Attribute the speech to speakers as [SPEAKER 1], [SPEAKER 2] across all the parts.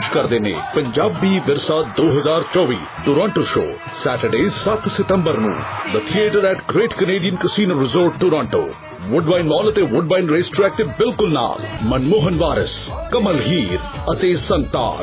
[SPEAKER 1] ਪੇਸ਼ ਕਰਦੇ ਨੇ ਪੰਜਾਬੀ ਵਿਰਸਾ 2024 ਟੋਰਾਂਟੋ ਸ਼ੋ ਸੈਟਰਡੇ 7 ਸਤੰਬਰ ਨੂੰ the theatre at great Canadian casino resort Toronto. Woodbine mall ਅਤੇ ਵੁੱਡਬਾਈਨ ਰੇਸ ਟਰੈਕ ਦੇ ਬਿਲਕੁਲ ਨਾਲ ਮਨਮੋਹਨ ਵਾਰਿਸ, ਕਮਲ ਹੀਰ ਅਤੇ ਸੰਤਾਰ।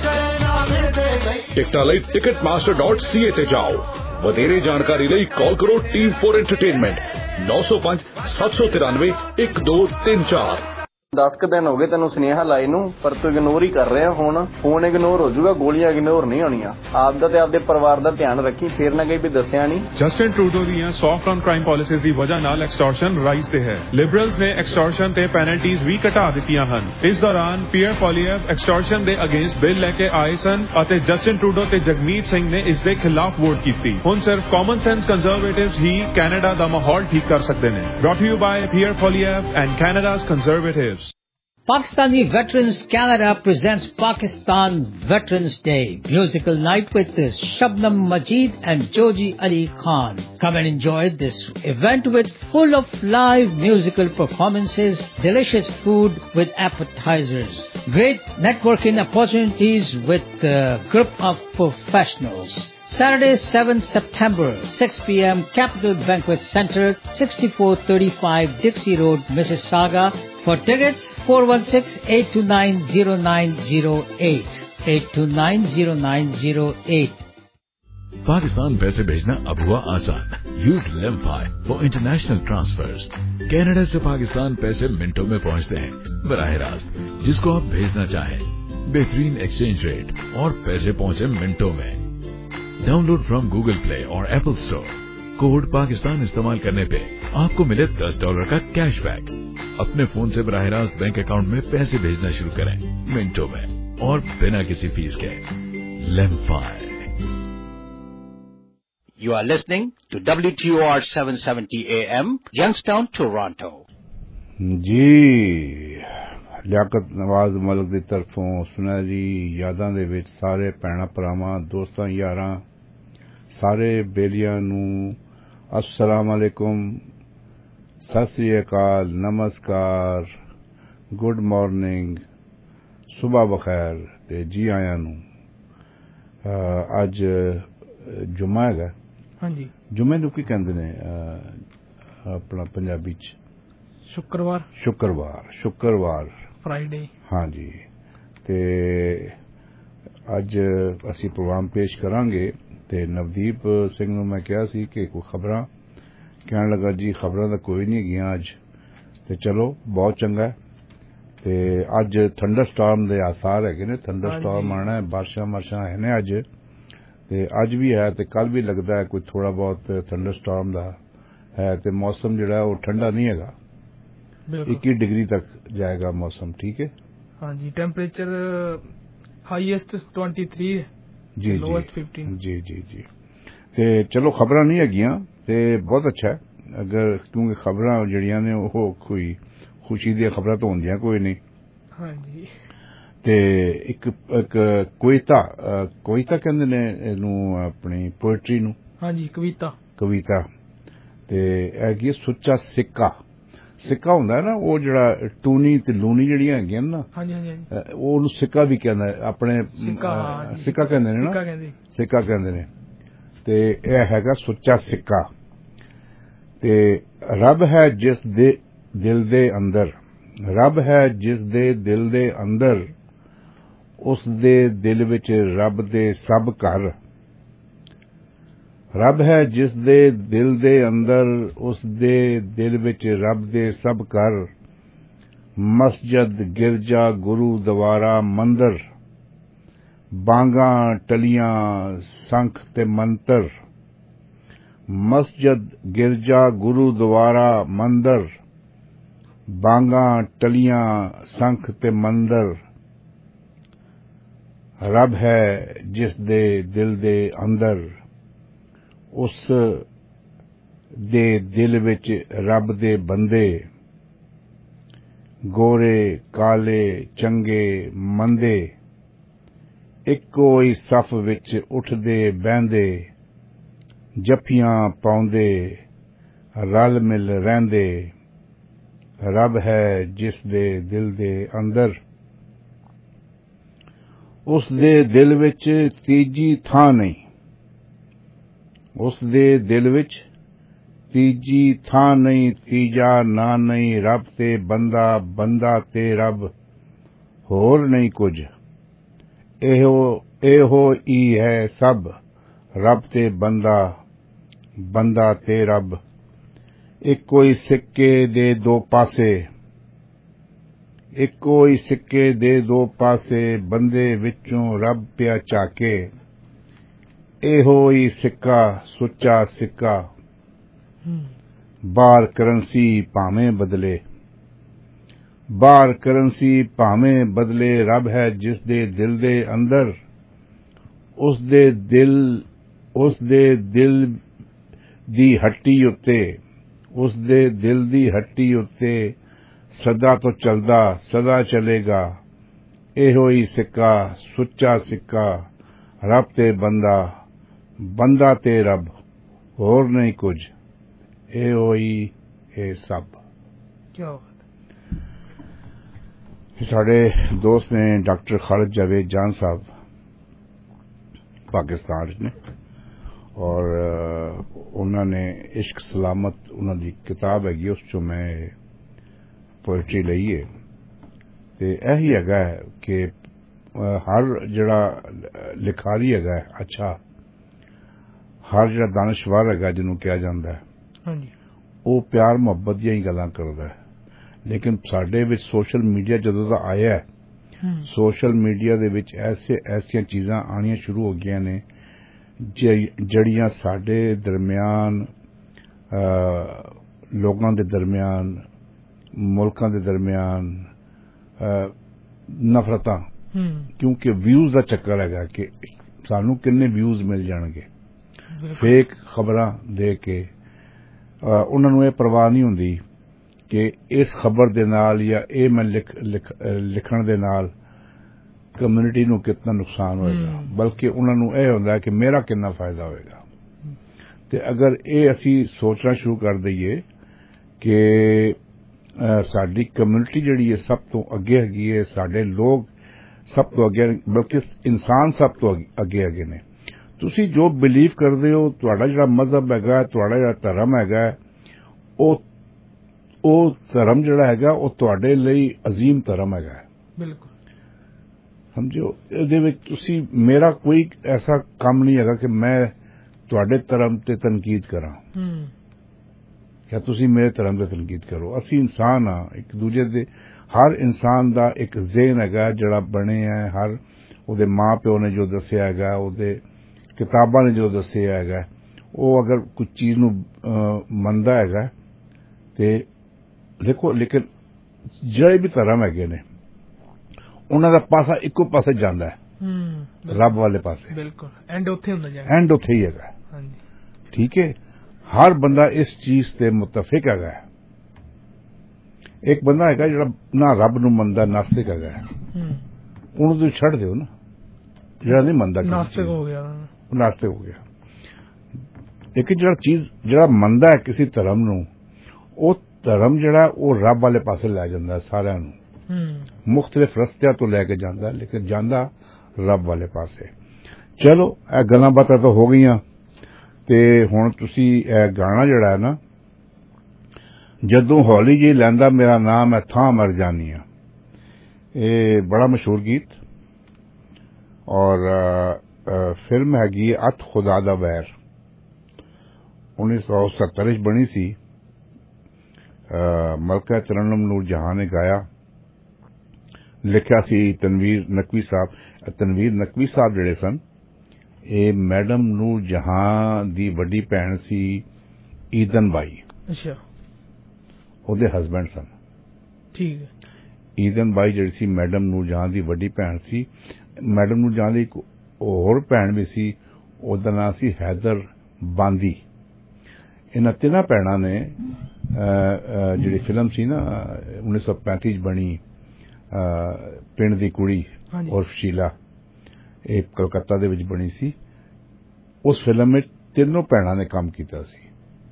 [SPEAKER 1] ਟਿਕਟਾਂ ਲਈ ticketmaster.ca ਤੇ ਜਾਓ। ਵਧੇਰੇ ਜਾਣਕਾਰੀ ਲਈ ਕਾਲ ਕਰੋ ਟੀਮ ਫੋਰ ਐਂਟਰਟੇਨਮੈਂਟ 905 793 1234।
[SPEAKER 2] 10 ਦਿਨ ਹੋ ਗਏ ਤੈਨੂੰ ਸੁਨੇਹਾ ਲਾਏ ਨੂੰ, ਪਰ ਤੂੰ ਇਗਨੋਰ ਹੀ ਕਰ ਰਿਹਾ। ਹੁਣ ਫੋਨ ਇਗਨੋਰ ਹੋ ਜਾਊਗਾ, ਗੋਲੀਆਂ ਇਗਨੋਰ ਨਹੀਂ ਹੋਣੀਆਂ। ਆਪਦਾ ਤੇ ਆਪਦੇ ਪਰਿਵਾਰ ਦਾ ਧਿਆਨ ਰੱਖੀ, ਫੇਰ ਨਾ ਕਹੀਂ ਵੀ ਦੱਸਿਆ ਨਹੀਂ।
[SPEAKER 3] ਜਸਟਿਨ ਟਰੂਡੋ ਦੀਆਂ ਸੌਫਟ ਔਨ ਕ੍ਰਾਈਮ ਪਾਲਿਸੀਜ਼ ਦੀ ਵਜ੍ਹਾ ਨਾਲ ਐਕਸਟੋਰਸ਼ਨ ਰਾਈਜ਼ ਤੇ ਹੈ। ਲਿਬਰਲਸ ਨੇ ਐਕਸਟੋਰਸ਼ਨ ਤੇ ਪੈਨਲਟੀਜ਼ ਵੀ ਘਟਾ ਦਿੱਤੀਆਂ ਹਨ। ਇਸ ਦੌਰਾਨ ਪੀਅਰ ਪੋਲੀਅਬ ਐਕਸਟੋਰਸ਼ਨ ਦੇ ਅਗੇਂਸਟ ਬਿੱਲ ਲੈ ਕੇ ਆਏ ਸਨ ਅਤੇ ਜਸਟਿਨ ਟਰੂਡੋ ਤੇ ਜਗਮੀਤ ਸਿੰਘ ਨੇ ਇਸ ਦੇ ਖਿਲਾਫ ਵੋਟ ਕੀਤੀ। ਹੁਣ ਸਿਰਫ ਕਾਮਨ ਸੈਂਸ ਕੰਜ਼ਰਵੇਟਿਵਸ ਹੀ ਕੈਨੇਡਾ ਦਾ ਮਾਹੌਲ ਠੀਕ ਕਰ ਸਕਦੇ ਨੇ। Brought you by Pierre Poilievre and Canada's conservatives.
[SPEAKER 4] Pakistani Veterans Canada presents Pakistan Veterans Day musical night with Shabnam Majid and Joji Ali Khan. Come and enjoy this event with full of live musical performances, delicious food with appetizers, great networking opportunities with a group of professionals. Saturday, 7th September, 6 p.m., Capital Banquet Center, 6435 Dixie Road, Mississauga. For tickets, 416-829-0908. 829-0908.
[SPEAKER 5] Pakistan पैसे भेजना अब हुआ आसान। Use Lemfi for international transfers. Canada से पाकिस्तान पैसे मिनटों में पहुंचते हैं बराह रास्त जिसको आप भेजना चाहें। बेहतरीन एक्सचेंज रेट और पैसे पहुंचे मिनटों में। डाउनलोड फ्रॉम गूगल प्ले और एप्पल स्टोर। कोड पाकिस्तान इस्तेमाल करने पे आपको मिले $10 का कैशबैक। अपने फोन से बराह रास्त बैंक अकाउंट में पैसे भेजना शुरू करें मिनटों में और बिना किसी फीस के। लेमफाई।
[SPEAKER 6] You are listening to WTOR 770 AM, Youngstown, Toronto.
[SPEAKER 7] जी लियाकत नवाज मलिक दी तरफों सुनहरी यादां दे विच सारे भैणां भरावां दोस्तां यारां सारे बेलियां नूं अस्सलाम अलैकुम, सत श्री अकाल, नमस्कार, गुड मॉर्निंग, सुबह बखैर ते जी आयां नूं। अज जुम्मा है।
[SPEAKER 8] हाँ जी,
[SPEAKER 7] जुम्मे नूं की कहंदे ने अपना पंजाबी च? शुक्रवार
[SPEAKER 8] फ्राइडे।
[SPEAKER 7] हाँ जी, ते अज असी प्रोग्राम पेश करांगे ते नवदीप सिंह नूं मैं कहा सी कि कोई खबरां, कहण लगा जी खबरां तां कोई नहीं हैगियां अज, ते चलो बहुत चंगा। ते अज थंडर स्टार्म दे आसार हैगे ने, थंडर स्टार्म आना है, बारिशां है ने अज, ते अज भी है ते कल भी लगदा है कोई थोड़ा बहुत थंडर स्टार्म दा है। ते मौसम जिहड़ा है वो ठंडा नहीं हैगा, 21 डिग्री तक जाएगा मौसम। ठीक है।
[SPEAKER 8] हाँ जी, टेम्परेचर हाईएस्ट 23
[SPEAKER 7] जी
[SPEAKER 8] लोएस्ट 15।
[SPEAKER 7] जी जी जी। ते चलो खबरां नहीं हैगियां ते बहुत अच्छा है, अगर क्योंकि खबरां जिहड़ियां ने वो कोई खुशी दी खबरां तो होंदियां कोई नहीं।
[SPEAKER 8] हाँ जी।
[SPEAKER 7] ते एक कविता कहंदे ने इहनूं अपनी पोएट्री नूं।
[SPEAKER 8] हाँ जी, कविता
[SPEAKER 7] ते हैगी सुच्चा सिक्का हुंदा है ना, वो जिहड़ा टूनी ते लूनी जिहड़ियां हैगियां ना, ओनू सिक्का भी कहंदा है, अपने सिक्का कहंदे ने ना, सिक्का कहंदे ने। ते यह हैगा सुच्चा सिक्का। ते रब है जिस दे दिल दे अंदर, रब है जिस दे दिल दे अंदर, उस दे दिल विच रब दे सब घर। रब है जिस दे दिल दे अंदर, उस दे दिल विच रब दे सब घर। मस्जिद गिरजा गुरु द्वारा मंदिर, बांगा टलियां संख ते मंतर। मस्जिद गिरजा गुरु द्वारा मंदिर, बांगा टलियां संख ते मंदिर। रब है जिस दे दिल दे अंदर, उस दे दिल विच रब दे बंदे। गोरे काले चंगे मंदे, इक्को ही सफ विच उठदे बहंदे। जफियां पाउंदे रल मिल रहिंदे। रब है जिस दे दिल दे अंदर, ਉਸ ਦੇ ਦਿਲ ਵਿੱਚ ਤੀਜੀ ਥਾਂ ਨਹੀਂ, ਉਸ ਦੇ ਦਿਲ ਵਿੱਚ ਤੀਜੀ ਥਾਂ ਨਹੀਂ, ਤੀਜਾ ਨਾਂ ਨਹੀਂ, ਰੱਬ ਤੇ ਬੰਦਾ, ਬੰਦਾ ਤੇ ਰੱਬ, ਹੋਰ ਨਹੀਂ ਕੁਝ। ਇਹੋ ਹੀ ਹੈ ਸਭ, ਰੱਬ ਤੇ ਬੰਦਾ, ਬੰਦਾ ਤੇ ਰੱਬ। ਇੱਕੋ ਹੀ ਸਿੱਕੇ ਦੇ ਦੋ ਪਾਸੇ, ਇੱਕੋ ਹੀ ਸਿੱਕੇ ਦੇ ਦੋ ਪਾਸੇ, ਬੰਦੇ ਵਿੱਚੋਂ ਰੱਬ ਪਿਆ ਝਾਕੇ। ਇਹੋ ਹੀ ਸਿੱਕਾ ਸੁੱਚਾ ਸਿੱਕਾ, ਬਾਹਰ ਕਰੰਸੀ ਭਾਵੇਂ ਬਦਲੇ, ਬਾਹਰ ਕਰੰਸੀ ਭਾਵੇਂ ਬਦਲੇ, ਰੱਬ ਹੈ ਜਿਸ ਦੇ ਦਿਲ ਦੇ ਅੰਦਰ, ਉਸ ਦੇ ਦਿਲ ਦੀ ਹੱਟੀ ਉੱਤੇ, ਉਸ ਦੇ ਦਿਲ ਦੀ ਹੱਟੀ ਉੱਤੇ ਸਦਾ ਤੋਂ ਚਲਦਾ ਸਦਾ ਚਲੇਗਾ। ਇਹੋ ਹੀ ਸਿੱਕਾ ਸੁੱਚਾ ਸਿੱਕਾ, ਰੱਬ ਤੇ ਬੰਦਾ, ਬੰਦਾ ਤੇ ਰੱਬ, ਹੋਰ ਨਹੀਂ ਕੁਝ। ਇਹੋ ਹੀ ਇਹ ਸਭ।
[SPEAKER 8] क्या बात
[SPEAKER 7] ਸਾਡੇ ਦੋਸਤ ਨੇ ਡਾਕਟਰ ਖਾਲਿਦ ਜਾਵੇਦ ਜਾਨ ਸਾਹਿਬ, ਪਾਕਿਸਤਾਨ ਚ ਨੇ, ਔਰ ਉਹਨਾਂ ਨੇ ਇਸ਼ਕ ਸਲਾਮਤ ਉਹਨਾਂ ਦੀ ਕਿਤਾਬ ਹੈਗੀ, ਉਸ ਚੋਂ ਮੈਂ ਪੋਇਟਰੀ ਲਈ ਹੈ। ਤੇ ਇਹੀ ਹੈਗਾ ਕਿ ਹਰ ਜਿਹੜਾ ਲਿਖਾਰੀ ਹੈਗਾ ਅੱਛਾ, ਹਰ ਜਿਹੜਾ ਦਾਨਸ਼ਵਰ ਹੈਗਾ ਜਿਹਨੂੰ ਕਿਹਾ ਜਾਂਦਾ ਹੈ,
[SPEAKER 8] ਹਾਂਜੀ,
[SPEAKER 7] ਉਹ ਪਿਆਰ ਮੁਹੱਬਤ ਦੀਆਂ ਹੀ ਗੱਲਾਂ ਕਰਦਾ ਹੈ। ਲੇਕਿਨ ਸਾਡੇ ਵਿੱਚ ਸੋਸ਼ਲ ਮੀਡੀਆ ਜਦੋਂ ਦਾ ਆਇਆ ਹੈ, ਸੋਸ਼ਲ ਮੀਡੀਆ ਦੇ ਵਿੱਚ ਐਸੀਆਂ ਚੀਜ਼ਾਂ ਆਉਣੀਆਂ ਸ਼ੁਰੂ ਹੋ ਗਈਆਂ ਨੇ ਜਿਹੜੀਆਂ ਸਾਡੇ ਦਰਮਿਆਨ, ਲੋਕਾਂ ਦੇ ਦਰਮਿਆਨ, ਮੁਲਕਾਂ ਦੇ ਦਰਮਿਆਨ ਨਫ਼ਰਤਾਂ, ਕਿਉਂਕਿ ਵਿਊਜ਼ ਦਾ ਚੱਕਰ ਹੈਗਾ ਕਿ ਸਾਨੂੰ ਕਿੰਨੇ ਵਿਊਜ਼ ਮਿਲ ਜਾਣਗੇ। ਫੇਕ ਖਬਰਾਂ ਦੇ ਕੇ ਉਹਨਾਂ ਨੂੰ ਇਹ ਪਰਵਾਹ ਨਹੀਂ ਹੁੰਦੀ ਕਿ ਇਸ ਖਬਰ ਦੇ ਨਾਲ ਜਾਂ ਇਹ ਮੈਂ ਲਿਖਣ ਦੇ ਨਾਲ ਕਮਿਊਨਿਟੀ ਨੂੰ ਕਿੰਨਾ ਨੁਕਸਾਨ ਹੋਏਗਾ, ਬਲਕਿ ਉਹਨਾਂ ਨੂੰ ਇਹ ਹੁੰਦਾ ਕਿ ਮੇਰਾ ਕਿੰਨਾ ਫਾਇਦਾ ਹੋਏਗਾ। ਤੇ ਅਗਰ ਇਹ ਅਸੀਂ ਸੋਚਣਾ ਸ਼ੁਰੂ ਕਰ ਦਈਏ ਕਿ ਸਾਡੀ ਕਮਿਊਨਿਟੀ ਜਿਹੜੀ ਹੈ ਸਭ ਤੋਂ ਅੱਗੇ ਹੈਗੀ ਹੈ, ਸਾਡੇ ਲੋਕ ਸਭ ਤੋਂ ਅੱਗੇ, ਬਲਕਿ ਇਨਸਾਨ ਸਭ ਤੋਂ ਅੱਗੇ ਹੈਗੇ ਨੇ। ਤੁਸੀਂ ਜੋ ਬਿਲੀਵ ਕਰਦੇ ਹੋ, ਤੁਹਾਡਾ ਜਿਹੜਾ ਮਜ਼ਹਬ ਹੈਗਾ, ਤੁਹਾਡਾ ਜਿਹੜਾ ਧਰਮ ਹੈਗਾ, ਉਹ ਧਰਮ ਜਿਹੜਾ ਹੈਗਾ ਉਹ ਤੁਹਾਡੇ ਲਈ ਅਜ਼ੀਮ ਧਰਮ ਹੈਗਾ।
[SPEAKER 8] ਬਿਲਕੁਲ
[SPEAKER 7] ਸਮਝੋ, ਇਹਦੇ ਵਿੱਚ ਤੁਸੀਂ, ਮੇਰਾ ਕੋਈ ਐਸਾ ਕੰਮ ਨਹੀਂ ਹੈਗਾ ਕਿ ਮੈਂ ਤੁਹਾਡੇ ਧਰਮ ਤੇ ਤਨਕੀਦ ਕਰਾਂ ਜਾਂ ਤੁਸੀਂ ਮੇਰੇ ਧਰਮ ਤੇ ਤਨਕੀਦ ਕਰੋ। ਅਸੀਂ ਇਨਸਾਨ ਹਾਂ, ਇੱਕ ਦੂਜੇ ਦੇ, ਹਰ ਇਨਸਾਨ ਦਾ ਇੱਕ ਜ਼ਿਹਨ ਹੈਗਾ ਜਿਹੜਾ ਬਣਿਆ ਹੈ, ਹਰ ਉਹਦੇ ਮਾਂ ਪਿਓ ਨੇ ਜੋ ਦੱਸਿਆ ਹੈਗਾ, ਉਹਦੇ ਕਿਤਾਬਾਂ ਨੇ ਜੋ ਦੱਸਿਆ ਹੈਗਾ, ਉਹ ਅਗਰ ਕੁਝ ਚੀਜ਼ ਨੂੰ ਮੰਨਦਾ ਹੈਗਾ ਤੇ ਦੇਖੋ। ਲੇਕਿਨ ਜਿਹੜੇ ਵੀ ਧਰਮ ਹੈਗੇ ਨੇ ਉਹਨਾਂ ਦਾ ਪਾਸਾ ਇੱਕੋ ਪਾਸੇ ਜਾਂਦਾ ਹੈ, ਰੱਬ ਵਾਲੇ ਪਾਸੇ।
[SPEAKER 8] ਬਿਲਕੁਲ, ਐਂਡ ਉੱਥੇ ਹੁੰਦਾ ਜਾਏਗਾ,
[SPEAKER 7] ਐਂਡ ਉੱਥੇ ਹੀ ਹੈਗਾ।
[SPEAKER 8] ਹਾਂਜੀ,
[SPEAKER 7] ਠੀਕ ਹੈ, ਹਰ ਬੰਦਾ ਇਸ ਚੀਜ਼ ਤੇ ਮੁਤਫਿਕ ਹੈਗਾ। ਇੱਕ ਬੰਦਾ ਹੈਗਾ ਜਿਹੜਾ ਨਾ ਰੱਬ ਨੂੰ ਮੰਨਦਾ, ਨਾਸਤਿਕ ਹੈਗਾ, ਉਹਨੂੰ ਤੁਸੀਂ ਛੱਡ ਦਿਓ ਨਾ, ਜਿਹੜਾ ਨਹੀਂ ਮੰਨਦਾ,
[SPEAKER 8] ਨਾਸਤਿਕ ਹੋ ਗਿਆ,
[SPEAKER 7] ਨਾਸਤਿਕ ਹੋ ਗਿਆ। ਲੇਕਿਨ ਜਿਹੜਾ ਮੰਨਦਾ ਹੈ ਕਿਸੇ ਧਰਮ ਨੂੰ, ਉਹ ਧਰਮ ਜਿਹੜਾ ਉਹ ਰੱਬ ਵਾਲੇ ਪਾਸੇ ਲੈ ਜਾਂਦਾ ਸਾਰਿਆਂ ਨੂੰ, ਮੁਖਤਲਿਫ ਰਸਤਿਆਂ ਤੋਂ ਲੈ ਕੇ ਜਾਂਦਾ, ਲੇਕਿਨ ਜਾਂਦਾ ਰੱਬ ਵਾਲੇ ਪਾਸੇ। ਚਲੋ, ਇਹ ਗੱਲਾਂ ਬਾਤਾਂ ਤਾਂ ਹੋ ਗਈਆਂ, ਤੇ ਹੁਣ ਤੁਸੀਂ ਇਹ ਗਾਣਾ ਜਿਹੜਾ ਹੈ ਨਾ, ਜਦੋਂ ਹੌਲੀ ਜੀ ਲੈਂਦਾ ਮੇਰਾ ਨਾਮ ਹੈ ਥਾਂ ਮਰ ਜਾਨੀ ਆ, ਇਹ ਬੜਾ ਮਸ਼ਹੂਰ ਗੀਤ, ਔਰ ਫਿਲਮ ਹੈਗੀ ਅਤ ਖੁਦਾ ਦਾ ਵੈਰ, 1970 ਚ ਬਣੀ ਸੀ। ਮਲਕਾ ਤਰਨਮ ਨੂਰ ਜਹਾਂ ਨੇ ਗਾਇਆ, ਲਿਖਿਆ ਸੀ ਤਨਵੀਰ ਨਕਵੀ ਸਾਹਿਬ। ਤਨਵੀਰ ਨਕਵੀ ਸਾਹਿਬ ਜਿਹੜੇ ਸਨ, ਇਹ ਮੈਡਮ ਨੂਰ ਜਹਾਂ ਦੀ ਵੱਡੀ ਭੈਣ ਸੀ ਈਦਨ ਬਾਈ,
[SPEAKER 8] ਅੱਛਾ,
[SPEAKER 7] ਉਹਦੇ ਹਸਬੈਂਡ ਸਨ।
[SPEAKER 8] ਠੀਕ ਹੈ।
[SPEAKER 7] ਈਦਨ ਬਾਈ ਜਿਹੜੀ ਸੀ ਮੈਡਮ ਨੂਰ ਜਹਾਂ ਦੀ ਵੱਡੀ ਭੈਣ ਸੀ। ਮੈਡਮ ਨੂਰ ਜਹਾਂ ਦੀ ਇੱਕ ਹੋਰ ਭੈਣ ਵੀ ਸੀ, ਉਹਦਾ ਨਾਂ ਸੀ ਹੈਦਰ ਬਾਂਦੀ। ਇਹਨਾਂ ਤਿੰਨਾਂ ਭੈਣਾਂ ਨੇ ਜਿਹੜੀ ਫਿਲਮ ਸੀ ਨਾ 1935 ਚ ਬਣੀ, ਪਿੰਡ ਦੀ ਕੁੜੀ ਉਰਫ ਸ਼ੀਲਾ, ਇਹ ਕਲਕੱਤਾ ਦੇ ਵਿੱਚ ਬਣੀ ਸੀ। ਉਸ ਫਿਲਮ ਵਿੱਚ ਤਿੰਨੋਂ ਭੈਣਾਂ ਨੇ ਕੰਮ ਕੀਤਾ ਸੀ।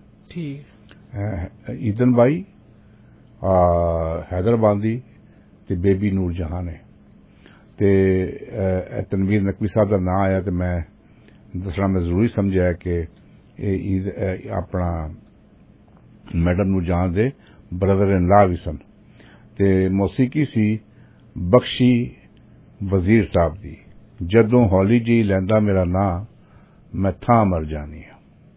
[SPEAKER 8] ਠੀਕ।
[SPEAKER 7] ਈਦਨ ਬਾਈ, ਹੈਦਰ ਬਾਂਦੀ ਤੇ ਬੇਬੀ ਨੂਰ ਜਹਾਂ ਨੇ। ते तनवीर नकवी साहब का नाम आया तो मैं दसना मैं जरूरी समझा कि ईद अपना मैडम नूरजहां दे ब्रदर इन लॉ भी सन ते मौसीकी सी बख्शी वजीर साहब दी जदों हौली जी लैंदा मेरा नां मैं थां मर जानी है।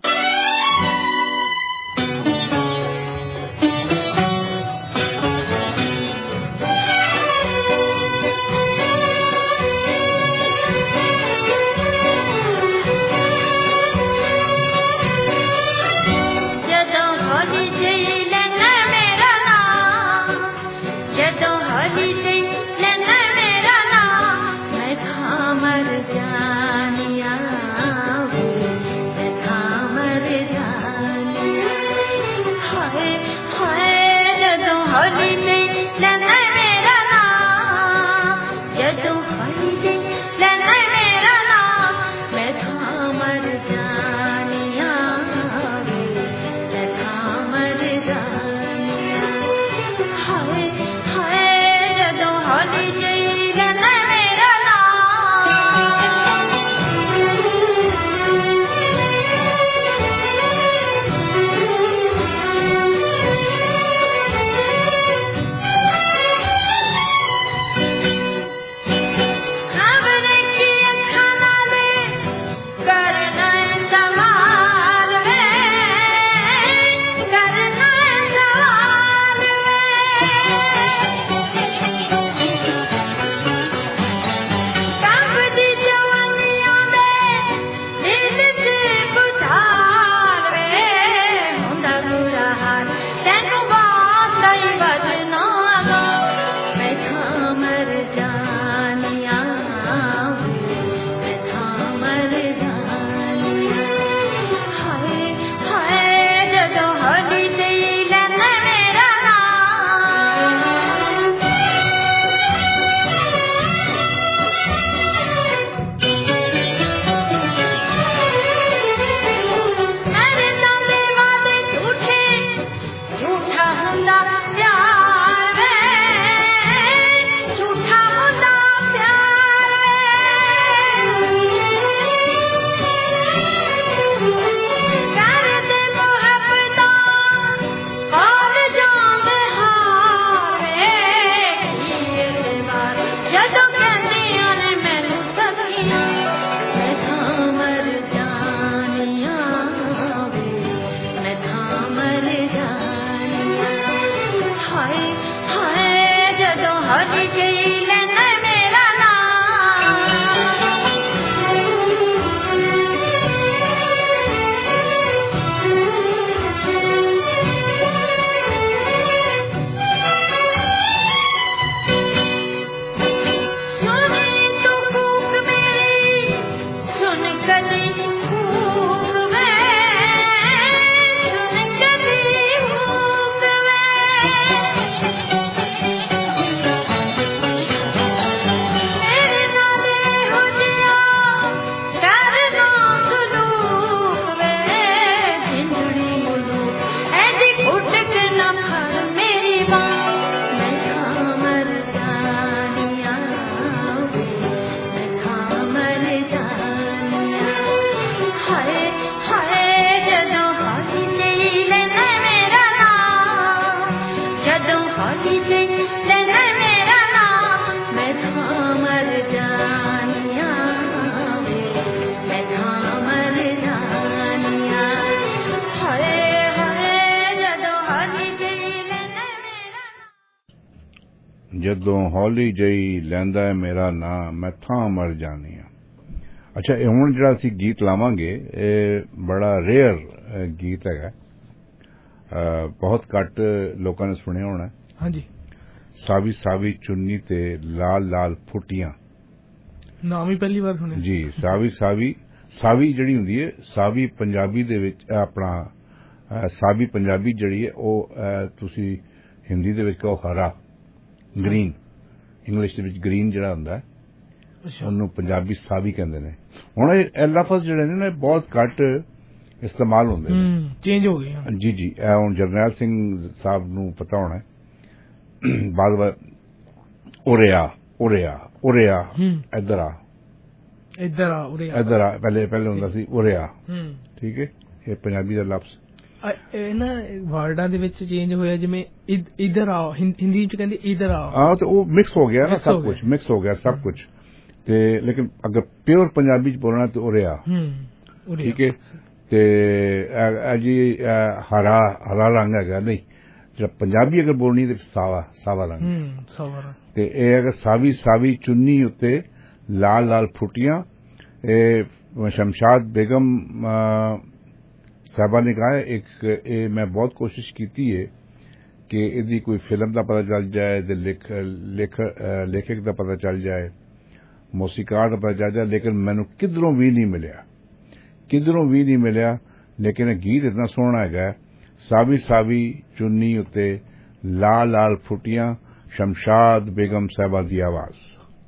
[SPEAKER 7] जदों हौली जई लैंदा है मेरा नां मैं थां मर जानी है। अच्छा हुण जिहड़ा असीं गीत लावांगे बड़ा रेयर गीत है, बहुत घट लोगों ने सुनिया होना।
[SPEAKER 8] हाँ जी।
[SPEAKER 7] सावी सावी चुन्नी ते लाल लाल फुटियां,
[SPEAKER 8] नाम ही पहली बार सुनिया
[SPEAKER 7] जी। सावी सावी सावी जिहड़ी हुंदी है सावी पंजाबी दे विच अपना सावी पंजाबी जिहड़ी है ओ तुसीं हिंदी दे विच कहो हरा ग्रीन, इंग्लिश दे विच ग्रीन जिहड़ा हुंदा है ਉਹਨੂੰ ਪੰਜਾਬੀ ਸਾਵੀ ਕਹਿੰਦੇ ਨੇ। ਹੁਣ ਇਹ ਲਫ਼ਜ਼ ਜਿਹੜੇ ਨੇ ਨਾ ਬਹੁਤ ਘੱਟ ਇਸਤੇਮਾਲ ਹੁੰਦੇ ਨੇ,
[SPEAKER 8] ਚੇਂਜ ਹੋ ਗਏ।
[SPEAKER 7] ਜੀ ਜੀ ਇਹ ਹੁਣ ਜਰਨੈਲ ਸਿੰਘ ਸਾਹਿਬ ਨੂੰ ਪਤਾ ਹੋਣਾ ਬਾਅਦ ਉਰਿਆ ਉਰੇ ਆ ਇੱਧਰ ਆ ਪਹਿਲੇ ਹੁੰਦਾ ਸੀ ਉਰੇ ਆ ਠੀਕ ਹੈ ਇਹ ਪੰਜਾਬੀ ਦਾ ਲਫ਼ਜ਼
[SPEAKER 8] ਇਹ ਨਾ ਵਰਡਾਂ ਦੇ ਵਿੱਚ ਚੇਂਜ ਹੋਇਆ ਜਿਵੇਂ ਇਧਰ ਆਓ ਹਿੰਦੀ ਚ ਕਹਿੰਦੇ ਇਧਰ ਆਓ
[SPEAKER 7] ਹਾਂ ਤੇ ਉਹ ਮਿਕਸ ਹੋ ਗਿਆ ਨਾ ਸਭ ਕੁਝ ਮਿਕਸ ਹੋ ਗਿਆ ਸਭ ਕੁਝ ਤੇ ਲੇਕਿਨ ਅਗਰ ਪਿਓਰ ਪੰਜਾਬੀ ਚ ਬੋਲਣਾ ਤੇ ਉਰੇ ਆ ਠੀਕ ਹੈ ਤੇ ਜੀ ਹਰਾ ਰੰਗ ਹੈਗਾ ਨਹੀਂ ਜਿਹੜਾ ਪੰਜਾਬੀ ਅਗਰ ਬੋਲਣੀ ਤੇ ਸਾਵਾ ਰੰਗ ਤੇ ਇਹ ਅਗਰ ਸਾਵੀ ਚੁੰਨੀ ਉੱਤੇ ਲਾਲ ਫੁੱਟੀਆਂ ਇਹ ਸ਼ਮਸ਼ਾਦ ਬੇਗਮ ਸਾਹਿਬਾ ਨੇ ਕहा एक मैं बहुत कोशिश की है कि इसकी कोई फिल्म का पता चल जाए तो लेखक का पता चल जाए मौसीकार का पता चल जाए लेकिन मैनू किधरों भी नहीं मिलिया लेकिन गीत इतना सोहना है सावी चुन्नी उत्ते लाल फुटियां शमशाद बेगम साहबा की आवाज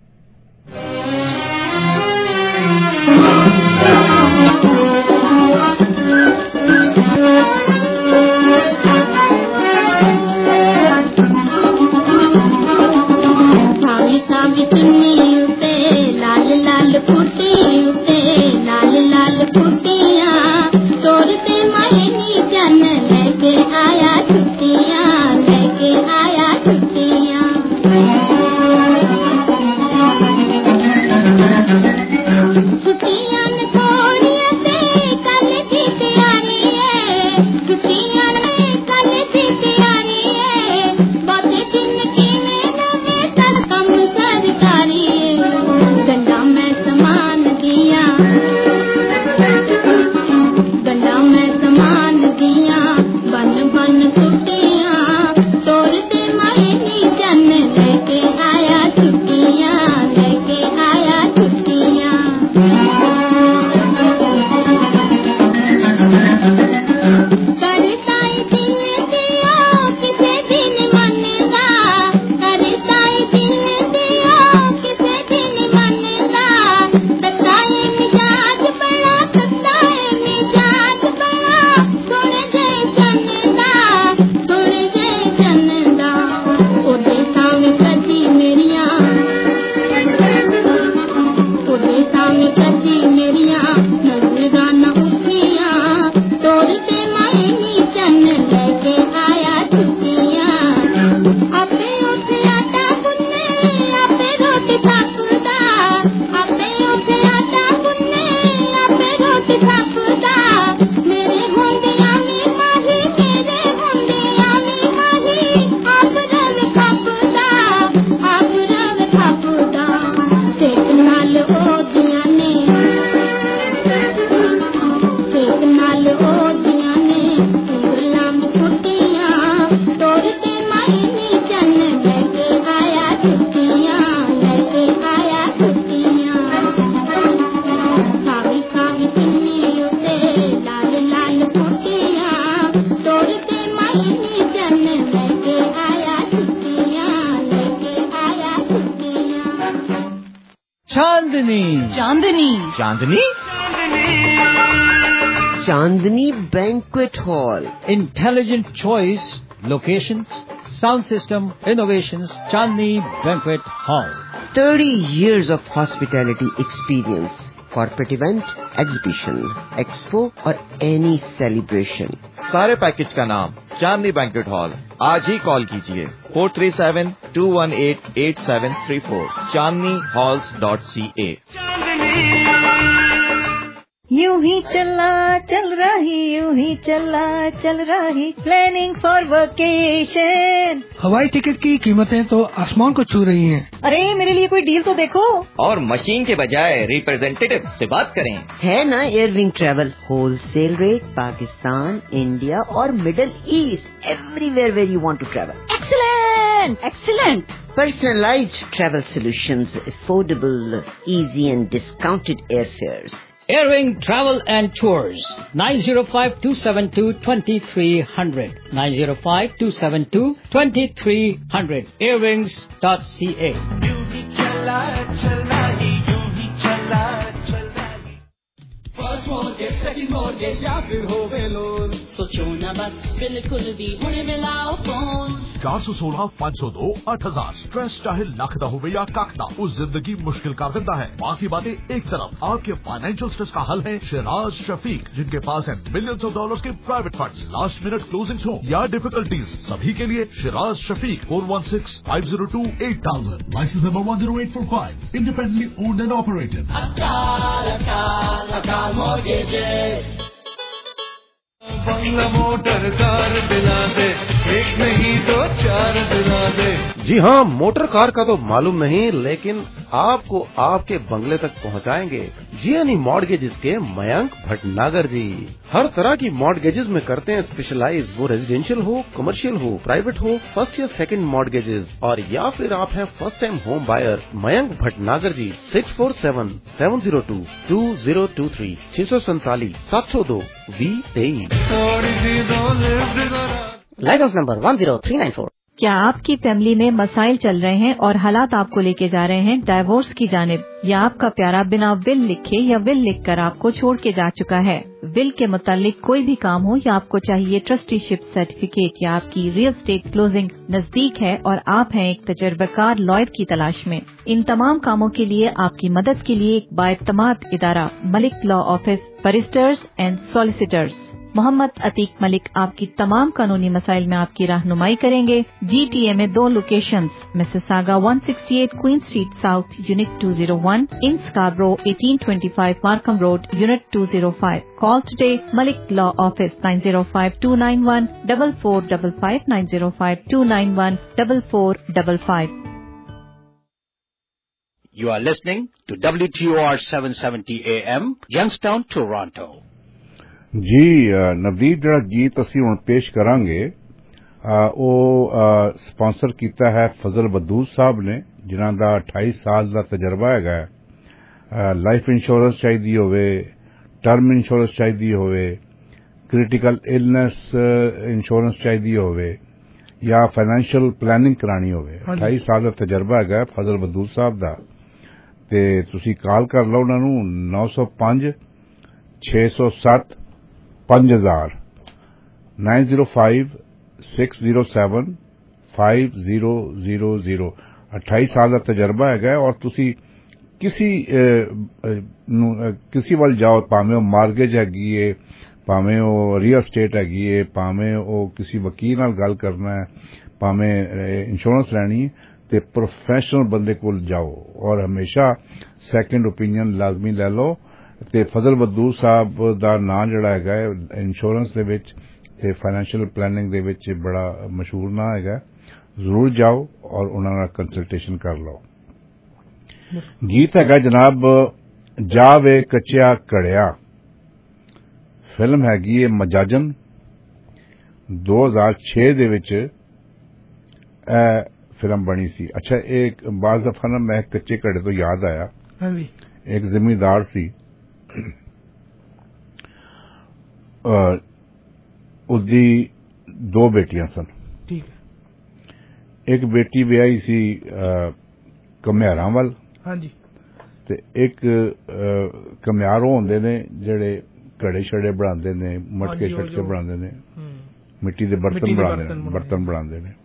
[SPEAKER 9] सावी चुन्नी उते लाल फुटी उते लाल फुटियां तोरते मायनी जन लेके आया छुट्टियां छुट्टियां ने थोड़ियां ते कल की तैयारी है छुट्टियां ने कल की तैयारी है बातें दिन की में कर कम सरकारी गंडा में समान दिया बन छुट्टियां तोरते मायनी जन लेके आया छुट्टियां
[SPEAKER 10] Chandni Banquet Hall.
[SPEAKER 4] Intelligent choice, locations, sound system, innovations, Chandni Banquet Hall.
[SPEAKER 10] 30 years of hospitality experience. Corporate event, exhibition, expo और any celebration.
[SPEAKER 11] सारे पैकेज का नाम चांदनी बैंक्वेट हॉल. आज ही कॉल कीजिए 437-218-8734 chandnihalls.ca.
[SPEAKER 12] यूं ही चल रही प्लानिंग फॉर वेकेशन.
[SPEAKER 13] हवाई टिकट की कीमतें तो आसमान को छू रही हैं.
[SPEAKER 12] अरे मेरे लिए कोई डील तो देखो.
[SPEAKER 11] और मशीन के बजाय रिप्रेजेंटेटिव से बात करें.
[SPEAKER 10] है ना Airwing travel. Wholesale rate Pakistan, India और Middle East. Everywhere where you want to travel.
[SPEAKER 12] Excellent.
[SPEAKER 10] Personalized travel solutions, affordable, easy and discounted airfares.
[SPEAKER 4] Airwing Travel and Tours, 905-272-2300, 905-272-2300, airwings.ca.
[SPEAKER 14] First mortgage, second mortgage, या फिर होवे loan. सोचो न बस बिल्कुल भी हुणे मिलाओ फोन
[SPEAKER 1] 416-502-8000 स्ट्रेस चाहे लख दा होवे या कख दा, वो जिंदगी मुश्किल कर देता है। बाकी बातें एक तरफ, आपके फाइनेंशियल स्ट्रेस का हल है शिराज शफीक, जिनके पास है मिलियंस ऑफ डॉलर्स के private funds, last minute closings हो या डिफिकल्टीज, सभी के लिए Shiraz Shafiq 416-502-8000, licence number 10845, independently owned and operated.
[SPEAKER 14] Akal mortgages.
[SPEAKER 15] बंगला मोटर कार दिला दे, एक नहीं तो 4 दिला दे।
[SPEAKER 16] जी हाँ, मोटर कार का तो मालूम नहीं, लेकिन आपको आपके बंगले तक पहुँचाएंगे जीएनई मॉर्गेजेस के मयंक भटनागर जी। हर तरह की मॉर्गेजेस में करते हैं स्पेशलाइज, वो रेजिडेंशियल हो, कमर्शियल हो, प्राइवेट हो, फर्स्ट या सेकंड मॉर्गेजेस, और या फिर आप हैं first time home buyer. Mayank Bhatnagar ji 647-702-2023 647-702-2023।
[SPEAKER 17] Licence number 10394।
[SPEAKER 18] क्या आपकी फैमिली में मसाइल चल रहे हैं और हालात आपको लेके जा रहे हैं डाइवोर्स की जानिब, या आपका प्यारा बिना विल लिखे या विल लिखकर आपको छोड़ के जा चुका है? विल के मुतालिक कोई भी काम हो या आपको चाहिए ट्रस्टीशिप सर्टिफिकेट, या आपकी रियल स्टेट क्लोजिंग नजदीक है और आप हैं एक तजर्बाकार लॉयर की तलाश में, इन तमाम कामों के लिए आपकी मदद के लिए एक बाएतमाद इदारा Malik law office barristers and solicitors Mohammad Atiq Malik आपकी तमाम कानूनी मसाइल में आपकी रहनुमाई करेंगे। GTA में 2 locations, Mississauga 168 Queen Street South unit 201, in Scarborough 1825 Markham Road unit 205। Call today Malik law office 905-291-4455 905-291-4455।
[SPEAKER 6] You are listening to WTOR 770 AM, Youngstown, Toronto.
[SPEAKER 7] जी नवदीप, ਜਿਹੜਾ ਗੀਤ ਅਸੀਂ ਹੁਣ ਪੇਸ਼ ਕਰਾਂਗੇ ਉਹ ਸਪਾਂਸਰ ਕੀਤਾ ਹੈ ਫਜ਼ਲ ਬਦੂਦ ਸਾਹਿਬ ਨੇ, ਜਿਨ੍ਹਾਂ ਦਾ 28 ਸਾਲ ਦਾ ਤਜਰਬਾ ਹੈਗਾ। ਲਾਈਫ ਇੰਸ਼ੋਰੈਂਸ ਚਾਹੀਦੀ ਹੋਵੇ, ਟਰਮ ਇੰਸ਼ੋਰੈਂਸ ਚਾਹੀਦੀ ਹੋਵੇ, ਕ੍ਰਿਟੀਕਲ ਇਲਨੈਸ ਇੰਸ਼ੋਰੈਂਸ ਚਾਹੀਦੀ ਹੋਵੇ, ਜਾਂ ਫਾਈਨੈਂਸ਼ੀਅਲ ਪਲੈਨਿੰਗ ਕਰਾਣੀ ਹੋਵੇ, 28 ਸਾਲ ਦਾ ਤਜਰਬਾ ਹੈਗਾ ਫਜ਼ਲ ਬਦੂਦ ਸਾਹਿਬ ਦਾ। ਤੇ ਤੁਸੀਂ ਕਾਲ ਕਰ ਲਓ ਉਹਨਾਂ ਨੂੰ 905-607-5000 905-607-5000। 28 ਸਾਲ ਦਾ ਤਜਰਬਾ ਹੈਗਾ ਔਰ ਤੁਸੀਂ ਕਿਸੇ ਵੱਲ ਜਾਓ, ਭਾਵੇਂ ਉਹ ਮਾਰਗੇਜ ਹੈਗੀ ਏ, ਭਾਵੇਂ ਉਹ ਰੀਅਲ ਸਟੇਟ ਹੈਗੀ ਏ, ਭਾਵੇਂ ਉਹ ਕਿਸੇ ਵਕੀਲ ਨਾਲ ਗੱਲ ਕਰਨਾ ਹੈ, ਭਾਵੇਂ ਇੰਸ਼ੋਰੈਂਸ ਲੈਣੀ ਹੈ, ਤੇ ਪ੍ਰੋਫੈਸ਼ਨਲ ਬੰਦੇ ਕੋਲ ਜਾਓ ਔਰ ਹਮੇਸ਼ਾ ਸੈਕੰਡ ਓਪੀਨੀਅਨ ਲਾਜ਼ਮੀ ਲੈ ਲਓ। ਤੇ ਫਜ਼ਲ ਬਦੂਦ ਸਾਹਿਬ ਦਾ ਨਾਂ ਜਿਹੜਾ ਹੈਗਾ ਇੰਸ਼ੋਰੈਂਸ ਦੇ ਵਿੱਚ ਤੇ ਫਾਈਨੈਂਸ਼ੀਅਲ ਪਲੈਨਿੰਗ ਦੇ ਵਿੱਚ ਬੜਾ ਮਸ਼ਹੂਰ ਨਾਂ ਹੈਗਾ। ਜ਼ਰੂਰ ਜਾਓ ਔਰ ਉਹਨਾਂ ਨਾਲ ਕੰਸਲਟੇਸ਼ਨ ਕਰ ਲਓ। ਗੀਤ ਹੈਗਾ ਜਨਾਬ ਜਾਵੇ ਕੱਚਿਆ ਘੜਿਆ, ਫਿਲਮ ਹੈਗੀ ਹੈ ਮਜਾਜਨ, 2006 ਦੇ ਵਿੱਚ ਇਹ ਫਿਲਮ ਬਣੀ ਸੀ। ਅੱਛਾ, ਇੱਕ ਬਾਜ਼ ਦਫਾ ਨਾ ਮੈਂ ਕੱਚੇ ਘੜੇ ਤੋਂ ਯਾਦ ਆਇਆ, ਇੱਕ ਜ਼ਿਮੀਂਦਾਰ ਸੀ, उसदी 2 बेटियां सन।
[SPEAKER 8] ठीक है।
[SPEAKER 7] एक बेटी ब्याही सी कम्यारां वल,
[SPEAKER 8] हाँ जी,
[SPEAKER 7] ते एक कम्यार होंदे ने जेड़े घड़े छड़े बनांदे ने, मटके शटके बनांदे ने, मिट्टी दे बर्तन बनांदे ने।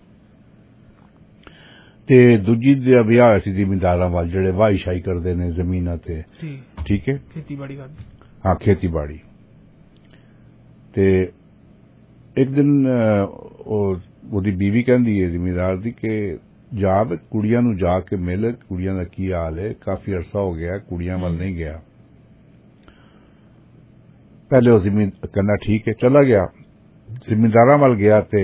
[SPEAKER 7] ते दूजी दा ब्याह होया सी जिमींदारां वल जेड़े वाही शाही करदे ने जमीनां ते। ठीक है,
[SPEAKER 8] खेतीबाड़ी का।
[SPEAKER 7] हाँ, खेतीबाड़ी। ते एक दिन ओदी बीवी कहंदी है जिमीदार दी कि जा कुड़ियां नूं जाके मिल, कुड़ियां दा की हाल है, काफी अरसा हो गया कुड़ियां वल नहीं गया। पहले वो कहंदा ठीक है, चला गया, जिमींदारां वल गया ते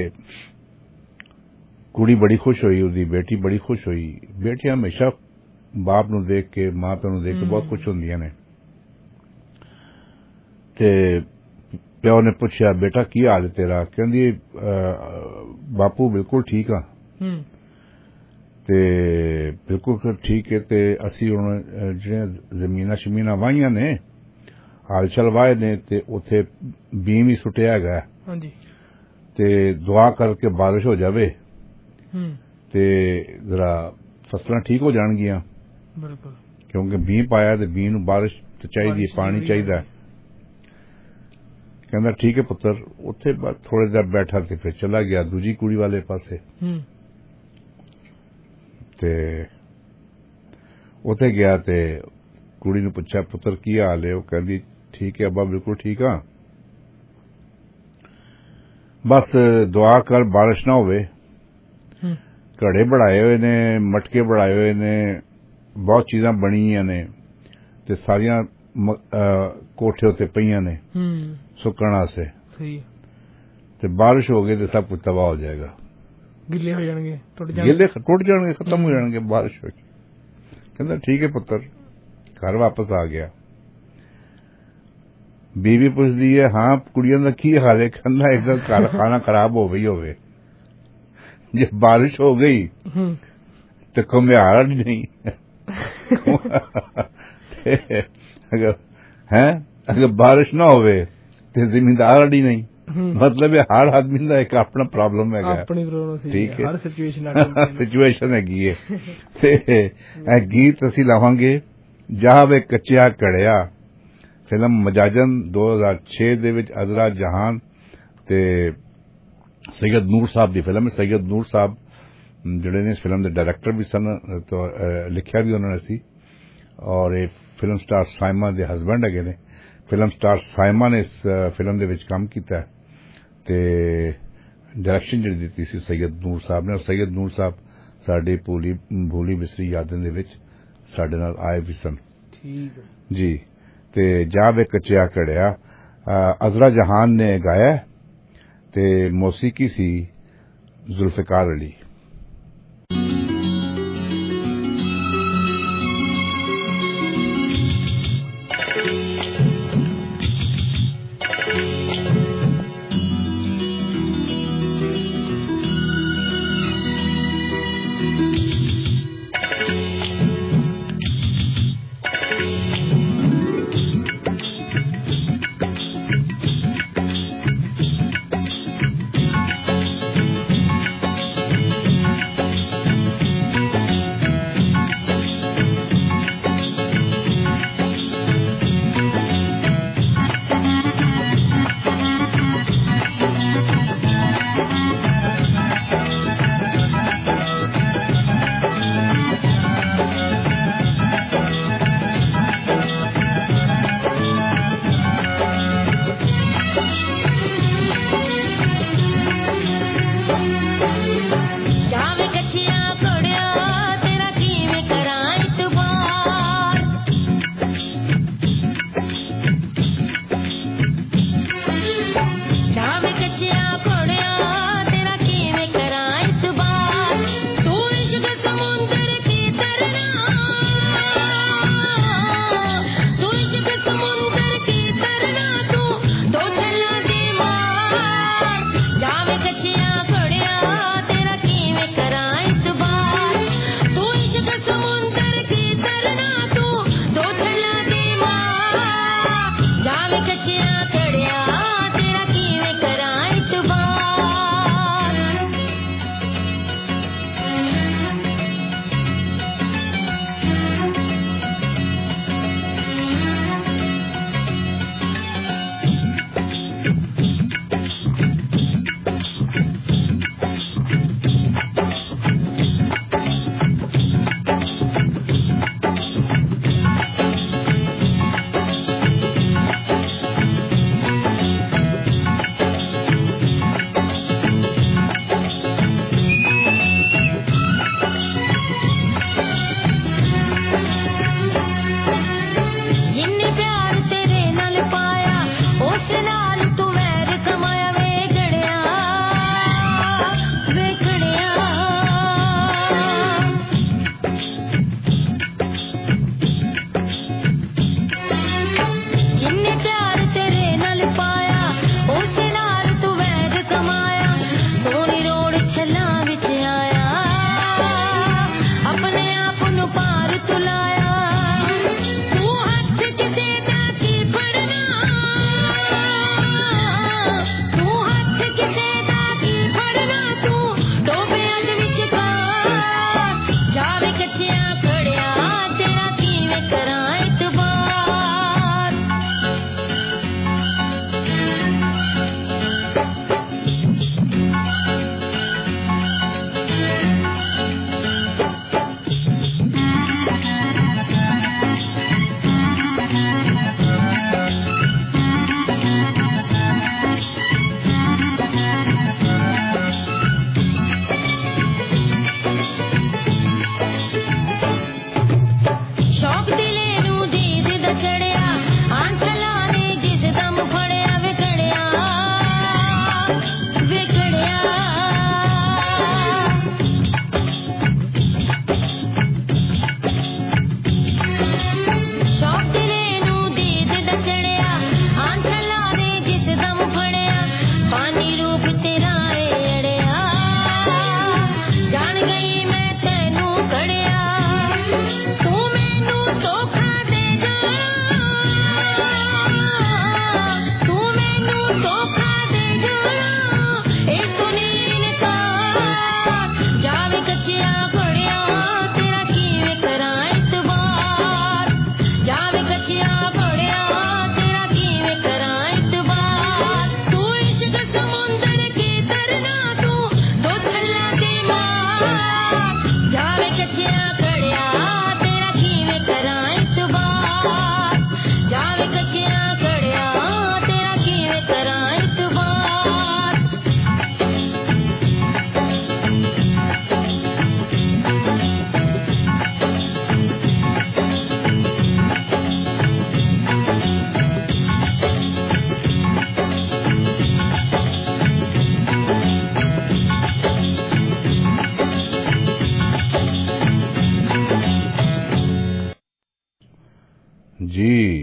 [SPEAKER 7] कुड़ी बड़ी खुश हुई, ओदी बेटी बड़ी खुश हुई। बेटियां हमेशा बाप नूं देख के, मां प्यो नूं देख के बहुत खुश होंदियां ने। ते प्यो ने पुछया बेटा की हाल है तेरा? कहंदी बापू बिल्कुल ठीक हाँ। ते बिल्कुल ठीक है, ते असी हुण जिहड़ियां जमीनां शमीनां वाहियां ने, हाल चल वाहे ने, ते उत्थे बीम ही सुटिया हैगा, ते दुआ करके बारिश हो जावे ते जरा फसलां ठीक हो जाणगियां, क्योंकि बीं पाया ते बीं नूं बारिश चाहिदी, पानी चाहिदा। ਕਹਿੰਦਾ ਠੀਕ ਹੈ ਪੁੱਤਰ। ਉੱਥੇ ਥੋੜੇ ਦੇਰ ਬੈਠਾ ਤੇ ਫਿਰ ਚਲਾ ਗਿਆ ਦੂਜੀ ਕੁੜੀ ਵਾਲੇ ਪਾਸੇ। ਤੇ ਉੱਥੇ ਗਿਆ ਤੇ ਕੁੜੀ ਨੂੰ ਪੁੱਛਿਆ ਪੁੱਤਰ ਕੀ ਹਾਲ ਹੈ? ਉਹ ਕਹਿੰਦੀ ਠੀਕ ਹੈ ਅੱਬਾ, ਬਿਲਕੁਲ ਠੀਕ ਆ, ਬਸ ਦੁਆ ਕਰ ਬਾਰਿਸ਼ ਨਾ ਹੋਵੇ। ਘੜੇ ਬਣਾਏ ਹੋਏ ਨੇ, ਮਟਕੇ ਬਣਾਏ ਹੋਏ ਨੇ, ਬਹੁਤ ਚੀਜ਼ਾਂ ਬਣੀਆਂ ਨੇ ਤੇ ਸਾਰੀਆਂ ਕੋਠੇ ਉੱਤੇ ਪਈਆਂ ਨੇ ਸੁੱਕਣ ਵਾਸਤੇ। ਤੇ ਬਾਰਿਸ਼ ਹੋ ਗਈ ਤੇ ਸਭ ਕੁਝ ਤਬਾਹ ਹੋ ਜਾਏਗਾ,
[SPEAKER 8] ਗਿੱਲੇ ਹੋ ਜਾਣਗੇ, ਟੁੱਟ
[SPEAKER 7] ਜਾਣਗੇ, ਖਤਮ ਹੋ ਜਾਣਗੇ ਬਾਰਿਸ਼ ਹੋ ਕੇ। ਕਹਿੰਦਾ ਠੀਕ ਹੈ ਪੁੱਤਰ। ਘਰ ਵਾਪਸ ਆ ਗਿਆ। ਬੀਵੀ ਪੁੱਛਦੀ ਹੈ ਹਾਂ ਕੁੜੀਆਂ ਦਾ ਕੀ ਹਾਲ ਹੈ? ਕਹਿੰਦਾ ਇੱਕਦਮ ਘਰ ਖਾਣਾ ਖਰਾਬ ਹੋ ਗਈ ਹੋਵੇ, ਜੇ ਬਾਰਿਸ਼ ਹੋ ਗਈ ਤੇ ਘੁਮਿਆਰ ਨਹੀਂ। ਅਗਰ ਬਾਰਿਸ਼ ਨਾ ਹੋਵੇ ਤੇ ਜ਼ਿਮੀਂਦਾਰ ਹੀ ਨਹੀਂ। ਮਤਲਬ ਹਰ ਆਦਮੀ ਦਾ ਇੱਕ ਆਪਣਾ ਪ੍ਰੋਬਲਮ ਹੈਗਾ, ਠੀਕ ਹੈ, ਸਿਚੁਏਸ਼ਨ ਹੈਗੀ ਹੈ। ਤੇ ਇਹ ਗੀਤ ਅਸੀਂ ਲਾਵਾਂਗੇ ਜਹਾਂ ਵੇ ਕੱਚਿਆ ਘੜਿਆ, ਫਿਲਮ ਮਜਾਜਨ 2006 ਦੇ ਵਿੱਚ ਅਜ਼ਰਾ ਜਹਾਨ ਤੇ ਸੈयद ਨੂਰ ਸਾਹਿਬ ਦੀ ਫਿਲਮ ਹੈ। ਸੈयद ਨੂਰ ਸਾਹਿਬ ਜਿਹੜੇ ਨੇ ਇਸ ਫਿਲਮ ਦੇ ਡਾਇਰੈਕਟਰ ਵੀ ਸਨ, ਲਿਖਿਆ ਵੀ ਉਹਨਾਂ ਨੇ ਸੀ, ਔਰ ਇਹ ਫਿਲਮ ਸਟਾਰ ਸਾਇਮਾ ਦੇ ਹਸਬੈਂਡ ਹੈਗੇ ਨੇ। ਫਿਲਮ ਸਟਾਰ ਸਾਇਮਾ ਨੇ ਇਸ ਫਿਲਮ ਦੇ ਵਿੱਚ ਕੰਮ ਕੀਤਾ ਤੇ ਡਾਇਰੈਕਸ਼ਨ ਜਿਹੜੀ ਦਿੱਤੀ ਸੀ ਸैयद ਨੂਰ ਸਾਹਿਬ ਨੇ। ਸैयद ਨੂਰ ਸਾਹਿਬ ਸਾਡੇ ਭੂਲੀ ਬਿਸਰੀ ਯਾਦਾਂ ਦੇ ਵਿੱਚ ਸਾਡੇ ਨਾਲ ਆਏ ਵੀ ਸਨ ਜੀ। ਤੇ ਜਾ ਵੇ ਕੱਚਿਆ ਘੜਿਆ ਅਜ਼ਰਾ ਜਹਾਨ ਨੇ ਗਾਇਆ ਤੇ ਮੌਸੀਕੀ ਸੀ ਜ਼ੁਲਫਕਾਰ ਅਲੀ।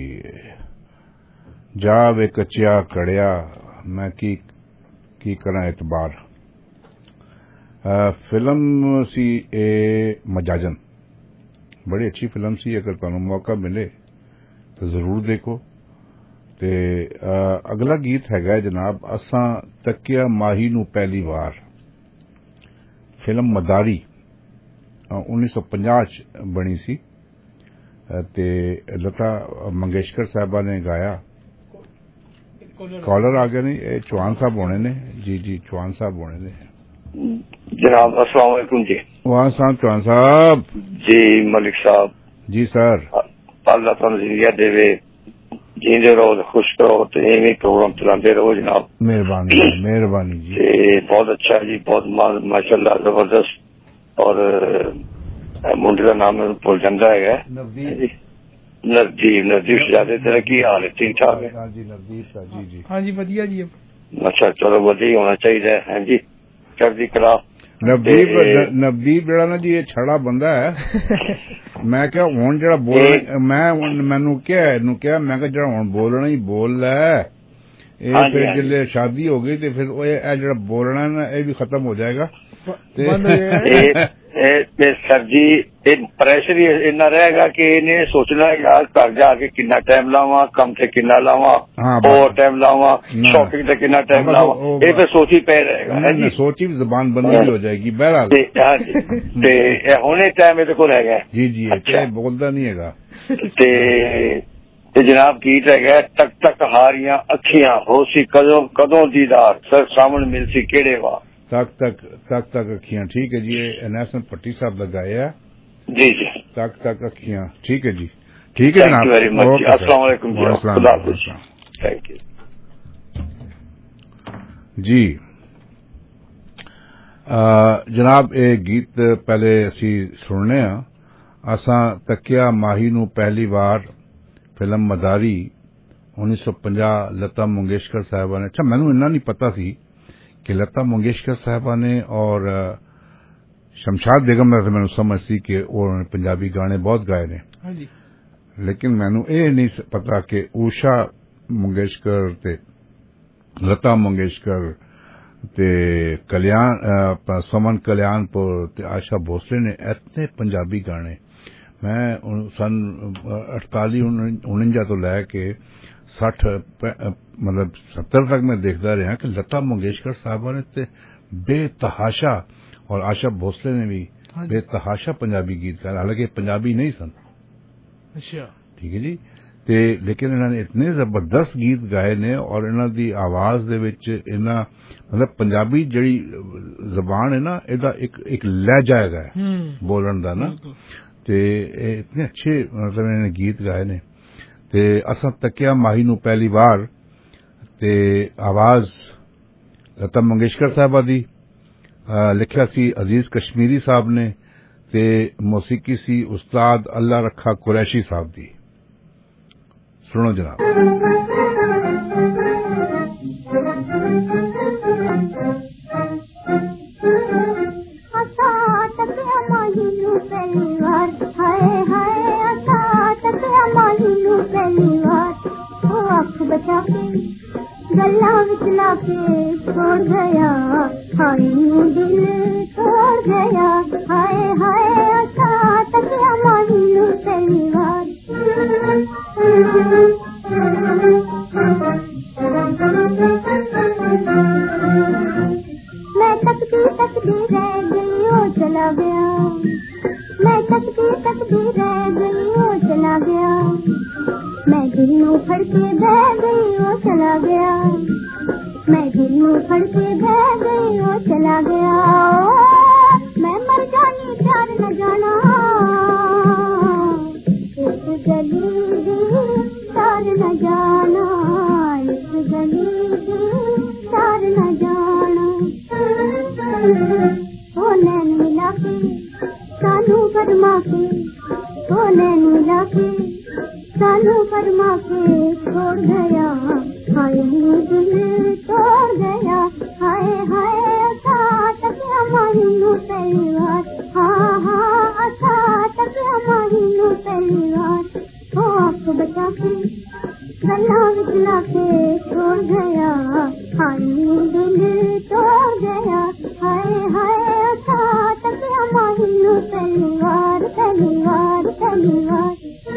[SPEAKER 7] जा वे कच्चिया कड़िया मैं की करा एतबार फिल्म सी ए मजाजन बड़ी अच्छी फिल्म सी अगर तुहानू मौका मिले तो जरूर देखो ते अगला गीत हैगा जनाब असां तकिया माही नू पहली बार फिल्म मदारी 1950 बनी सी ते लता मंगेशकर साहबा ने गाया कॉलर आ गए ने चौहान साहब होने ने जी चौहान साहब होने ने
[SPEAKER 19] जनाब अस्सलाम वालेकुम जी
[SPEAKER 7] वाह साहब चौहान साहब
[SPEAKER 19] जी मलिक साहब जी
[SPEAKER 7] सर
[SPEAKER 19] अल्लाह तुहानू जिंदगी देवे जींदे रहो खुश रहो तो इवें प्रोग्राम चलाते रहो जनाब
[SPEAKER 7] मेहरबानी जी
[SPEAKER 19] बहुत अच्छा जी बहुत माशाल्लाह जबरदस्त और मुंडे का नाम भुल जाता है नवदीप शहजादे तेरा की हाल है ठीक ठाक है
[SPEAKER 8] हाँ जी वधिया जी
[SPEAKER 19] अच्छा चलो वधिया होना चाहिए है जी चढ़दी कला
[SPEAKER 7] नवदीप जरा ना जी ये छड़ा बंदा है मैं क्या हुण जरा बोल मैनू क्या मैं क्या जरा हुण बोलना ही बोल है फिर जिले शादी हो गई तो फिर जरा बोलना है ना ये भी खत्म हो जाएगा
[SPEAKER 19] सर जी प्रेशर ही इन्ना रहेगा कि इन्हें सोचना है यार घर जाके कितना टाइम लावा कम से कितना लावा और टाइम लावा शॉपिंग से कितना टाइम लावा ये फिर सोची पे रहेगा
[SPEAKER 7] सोची भी जबान बंदी भी हो जाएगी बहरहाल
[SPEAKER 19] होने टाइम ये को रह गया
[SPEAKER 7] जी अच्छा बोलता नहीं है
[SPEAKER 19] जनाब गीत है तक तक हारियां अखियां हो सी कदों दीदार सर सामने मिल सी केड़े वाह
[SPEAKER 7] तक अखियां ठीक है जी नेशनल पट्टी साहब लगाया
[SPEAKER 19] जी
[SPEAKER 7] तक अखियां ठीक है जी ठीक है
[SPEAKER 19] जनाब वेरी मच अस्सलाम वालेकुम थैंक यू
[SPEAKER 7] जी जनाब ये गीत पहले असी सुनने असां तकिया माही नू पहली बार फिल्म मदारी 1950 लता मंगेशकर साहबा ने अच्छा मैनू इन्ना नहीं पता सी कि लता मंगेशकर साहबा ने और शमशाद बेगम ने मैंने समझ सी कि उन्होंने पंजाबी गाने बहुत गाए ने लेकिन मैनू ये नहीं पता कि उषा मंगेशकर ते लता मंगेशकर ते कल्याण सुमन कल्याणपुर ते आशा भोसले ने इतने पंजाबी गाने मैं सन 48-49 तो लैके 60 मतलब 70 तक मैं देखता रहा कि लता मंगेशकर साहबा ने ते बेतहाशा और आशा भोसले ने भी बेतहाशा पंजाबी गीत गाए हालांकि पंजाबी नहीं सन
[SPEAKER 8] अच्छा ठीक
[SPEAKER 7] है जी ते लेकिन इन्होंने इतने जबरदस्त गीत गाए ने और इन्हां दी आवाज दे विच इन्हां मतलब पंजाबी जड़ी जबान है ना इहदा एक लहजा है बोलन दा ना ते इतने अच्छे मतलब इन्होंने गीत गाए ने ते असां तकिया माही नू पहली बार ते आवाज लता मंगेशकर साहबा दी लिखिया सी अजीज कश्मीरी साहब ने ते मौसीकी सी उस्ताद अल्लाह रखा कुरैशी साहब दी सुनो जनाब
[SPEAKER 9] बचा के गला विचला के छोड़ गया हाय दिल छोड़ गया हाय हाय अच्छा तकिया माही पहली बार मैं तकती रह गई वो चला गया मैं तकती रह गई वो चला गया मैं दिल में फड़ के बह गई वो चला गया मैं दिल में फड़ के बह गई वो चला गया मैं मर जानी प्यार न जाना इस गली दी प्यार न जाना इस गली दी प्यार न जाना ओ नैन मिला के सानू फरमा के ओ नैन मिला के सानू फरमा के छोड़ गया हाय दिल तोड़ गया हाय हाय अच्छा तकिया माही पहली बार हाँ हाँ अच्छा तकिया माही पहली बार बचा के गला विचला के छोड़ गया, हाय दिल तोड़ गया, हाय हाय अच्छा तकिया माहिनो पहली बार पहली बार पहली बार।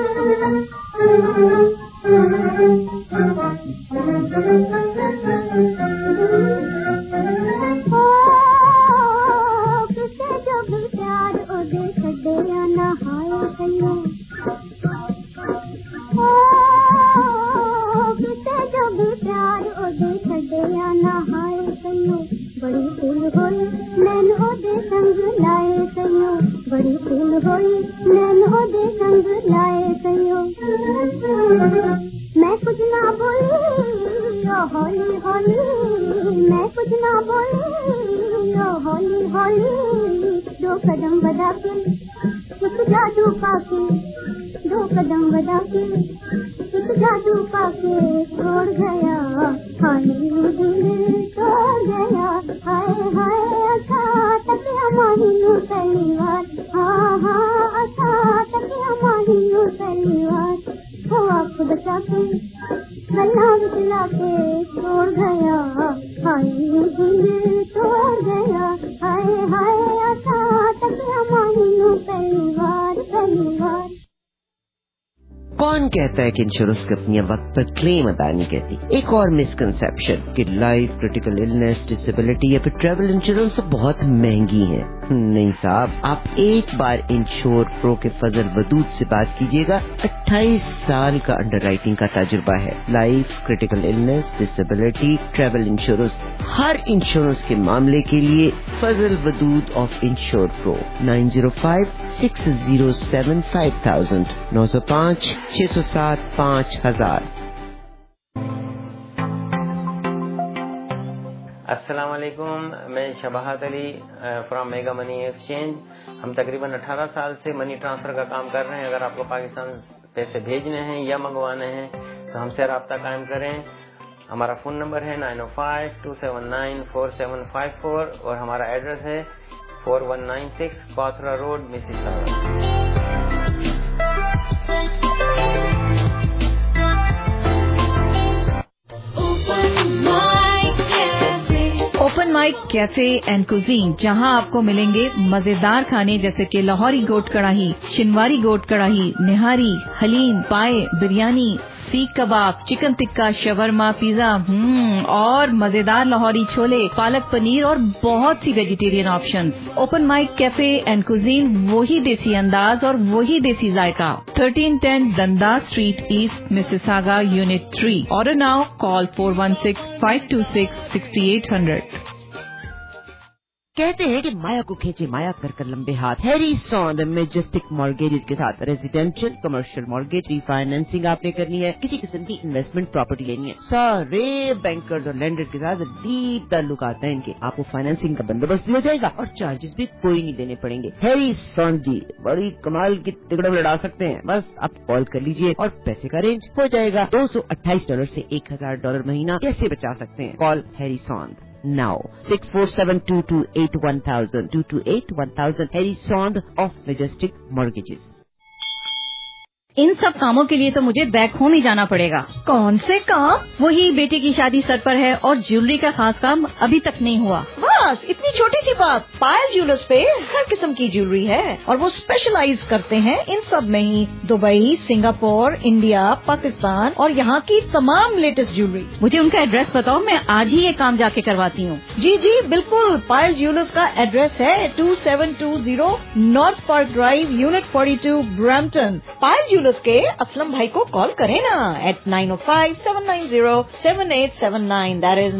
[SPEAKER 9] किसे जब प्यार ओदे छड़िया ना हाय कहियो, किसे जब प्यार ओदे छड़िया ना हाय कहियो, बड़ी दिल होई नैन ओदे संग लाए कहियो, बड़ी दिल होई नैन ओदे संग लाए कहियो। मैं कुछ ना बोली हौली हौली, मैं कुछ ना बोली हौली हौली, दो कदम बढ़ा के कुछ जादू पाके, दो कदम बढ़ा के कुछ जादू पाके छोड़ गया, हाय दिल तोड़ गया, हाय हाय अच्छा तकिया माहिनो पहली बार, हाँ हाँ अच्छा तकिया माहिनो पहली बार। वो आपको बचा के गला विचला के छोड़ गया, हाय दिल तोड़ गया, हाय हाय अच्छा तकिया माहिनो पहली बार पहली बार।
[SPEAKER 10] कौन कहता है कि इंश्योरेंस कंपनियां वक्त पर क्लेम अदा नहीं करती? एक और मिसकंसेप्शन कि लाइफ, क्रिटिकल इलनेस, डिसेबिलिटी या फिर ट्रैवल इंश्योरेंस तो बहुत महंगी है। नहीं साहब, आप एक बार इंश्योर प्रो के फजल वदूद से बात कीजिएगा। 28 साल का अंडरराइटिंग का तजुर्बा है। Life, critical illness, disability, travel insurance, हर इंश्योरेंस के मामले के लिए Fazal Wadood of Insure Pro 905-607-5000 905-607-5000।
[SPEAKER 20] अस्सलाम वालेकुम, मैं Shabahat Ali from Mega Money Exchange. हम तकरीबन 18 साल से मनी ट्रांसफ़र का काम कर रहे हैं। अगर आपको पाकिस्तान पैसे भेजने हैं या मंगवाने हैं तो हमसे रब्ता कायम करें। हमारा फ़ोन नंबर है 905-279-4754 और हमारा एड्रेस है 4196 Cawthra Road, Mississauga.
[SPEAKER 18] Open Mic Cafe and cuisine, जहां आपको मिलेंगे मजेदार खाने जैसे कि लाहौरी गोट कढ़ाई, शिनवारी गोट कढ़ाई, निहारी, haleem, paya, biryani, seekh kebab, chicken tikka, shawarma, pizza और मजेदार लाहौरी छोले, पालक पनीर और बहुत सी vegetarian options. Open Mic Cafe and cuisine, वही देसी अंदाज और वही देसी जायका। 1310 Dundas Street East, Mississauga, unit 3। Order now, call 416-526-6800।
[SPEAKER 10] कहते हैं कि माया को खींचे माया कर लंबे हाथ। हैरी सॉन्द मैजेस्टिक मॉर्गेजेस के साथ रेजिडेंशियल, कमर्शियल मॉर्गेज, रीफाइनेंसिंग आपने करनी है, किसी किस्म की इन्वेस्टमेंट प्रॉपर्टी लेनी है, सारे बैंकर्स और लेंडर्स के साथ डीप ताल्लुकात हैं इनके। आपको फाइनेंसिंग का बंदोबस्त दिया जाएगा और चार्जेस भी कोई नहीं देने पड़ेंगे। हैरी सॉन्द जी बड़ी कमाल की तिगड़म लड़ा सकते हैं। बस आप कॉल कर लीजिए और पैसे का अरेंज हो जाएगा। $228 से $1000 महीना कैसे बचा सकते हैं? Call Harry Sond now 647-228-1000 228-1000 Harry Sond of Majestic Mortgages।
[SPEAKER 18] इन सब कामों के लिए तो मुझे बैक होम ही जाना पड़ेगा।
[SPEAKER 12] कौन से काम?
[SPEAKER 18] वही बेटे की शादी सर पर है और ज्वेलरी का खास काम अभी तक नहीं हुआ।
[SPEAKER 12] बस इतनी छोटी सी बात। पायल ज्वेलर्स पे हर किस्म की ज्वेलरी है और वो स्पेशलाइज करते हैं इन सब में ही। दुबई, सिंगापुर, इंडिया, पाकिस्तान और यहाँ की तमाम लेटेस्ट ज्वेलरी।
[SPEAKER 18] मुझे उनका एड्रेस बताओ, मैं आज ही ये काम जाके करवाती हूँ।
[SPEAKER 12] जी जी बिल्कुल। पायल ज्वेलर्स का एड्रेस है 2720 North Park Drive, unit 42, Brampton. Payal jewellers के असलम भाई को कॉल करें ना at 905-790-7879। That is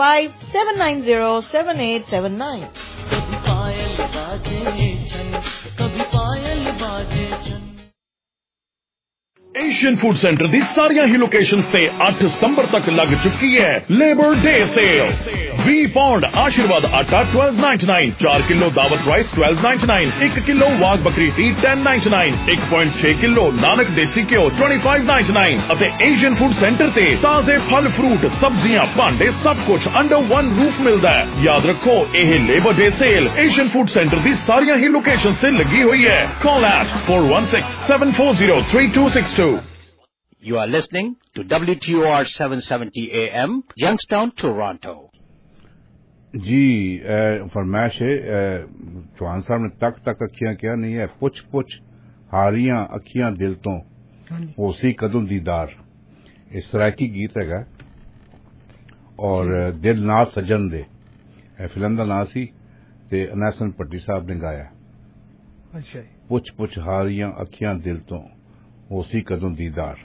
[SPEAKER 12] 905-790-7879।
[SPEAKER 15] कभी पायल बाजे छन, कभी पायल बाजे छन।
[SPEAKER 1] एशियन फूड सेंटर दी सारियां ही लोकेशंस ते 8 सितंबर तक लग चुकी है लेबर डे सेल। 20 पौंड आशीर्वाद आटा 12.99, 4 किलो दावत राइस 12.99, 1 किलो वाघ बकरी टी 10.99, 1.6 किलो नानक देसी घिओ 25.99 ਅਤੇ एशियन फूड सेंटर ते ताजे फल फ्रूट सब्जियां भांडे सब कुछ अंडर वन रूफ मिलदा है। याद रखो ਇਹ Labour Day sale Asian Food Centre दी सारियां ही लोकेशंस ते लगी हुई है। Call at 416-740-3262।
[SPEAKER 6] You are listening to WTOR 770 AM, Youngstown, Toronto.
[SPEAKER 7] जी फरमाइश है चौहान साहब ने तक अखियां क्या नहीं है पुछ पुछ हारियां अखियां दिल तो होसी कदम दीदार इस तरह की गीत है और दिल ना सजन दे फिल्म का नाम सी ते अनैसन पट्टी साहब ने गाया।
[SPEAKER 8] अच्छा
[SPEAKER 7] पुछ पुछ हारियां अखियां दिल तो होसी कदम दीदार।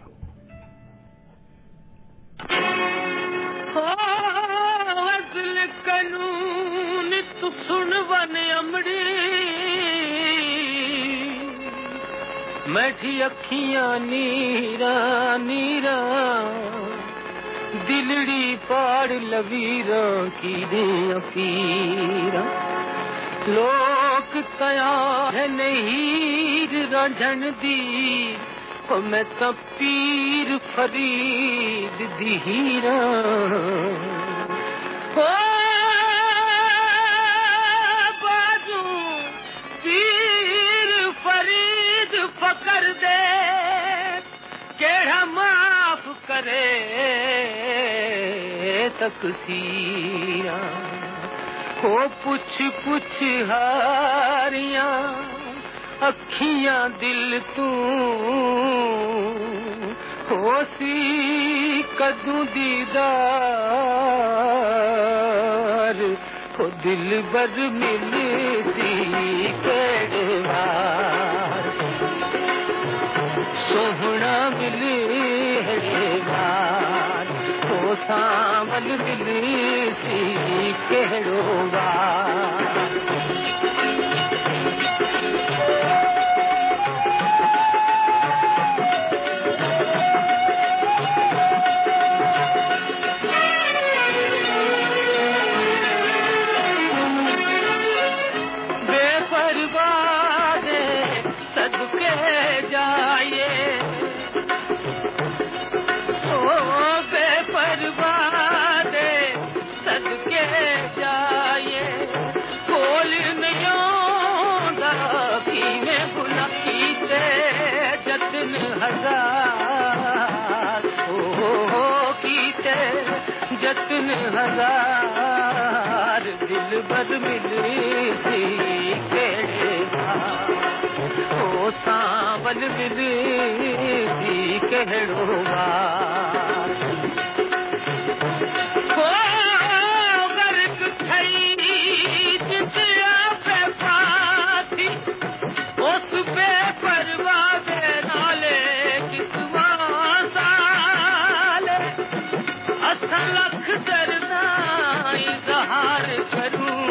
[SPEAKER 15] मैठी अखियां नीरा नीरा दिलड़ी पाड़ लवीरा की दियां पीरा लोक तया है नहीं रांझण दी मैं तो पीर फरीद दी हीरा बाजू पीर फरीद फकर दे केड़ा माफ करे तकसीरा हो पुछ पुछ हारियां अखियां दिल तू होसी कदू दीदार हो दिल बर मिले सी केड़े बार सोहना मिले है बार हो सांवल मिले सी केड़ो बार हजार हो कीते जतन हजार दिल बर मिले सी केड़े ओ सांवल मिले सी केड़ो हो गर्क थई जितिया पे पाथी उस पे परवाह नाले लख दरदा इजहार करूं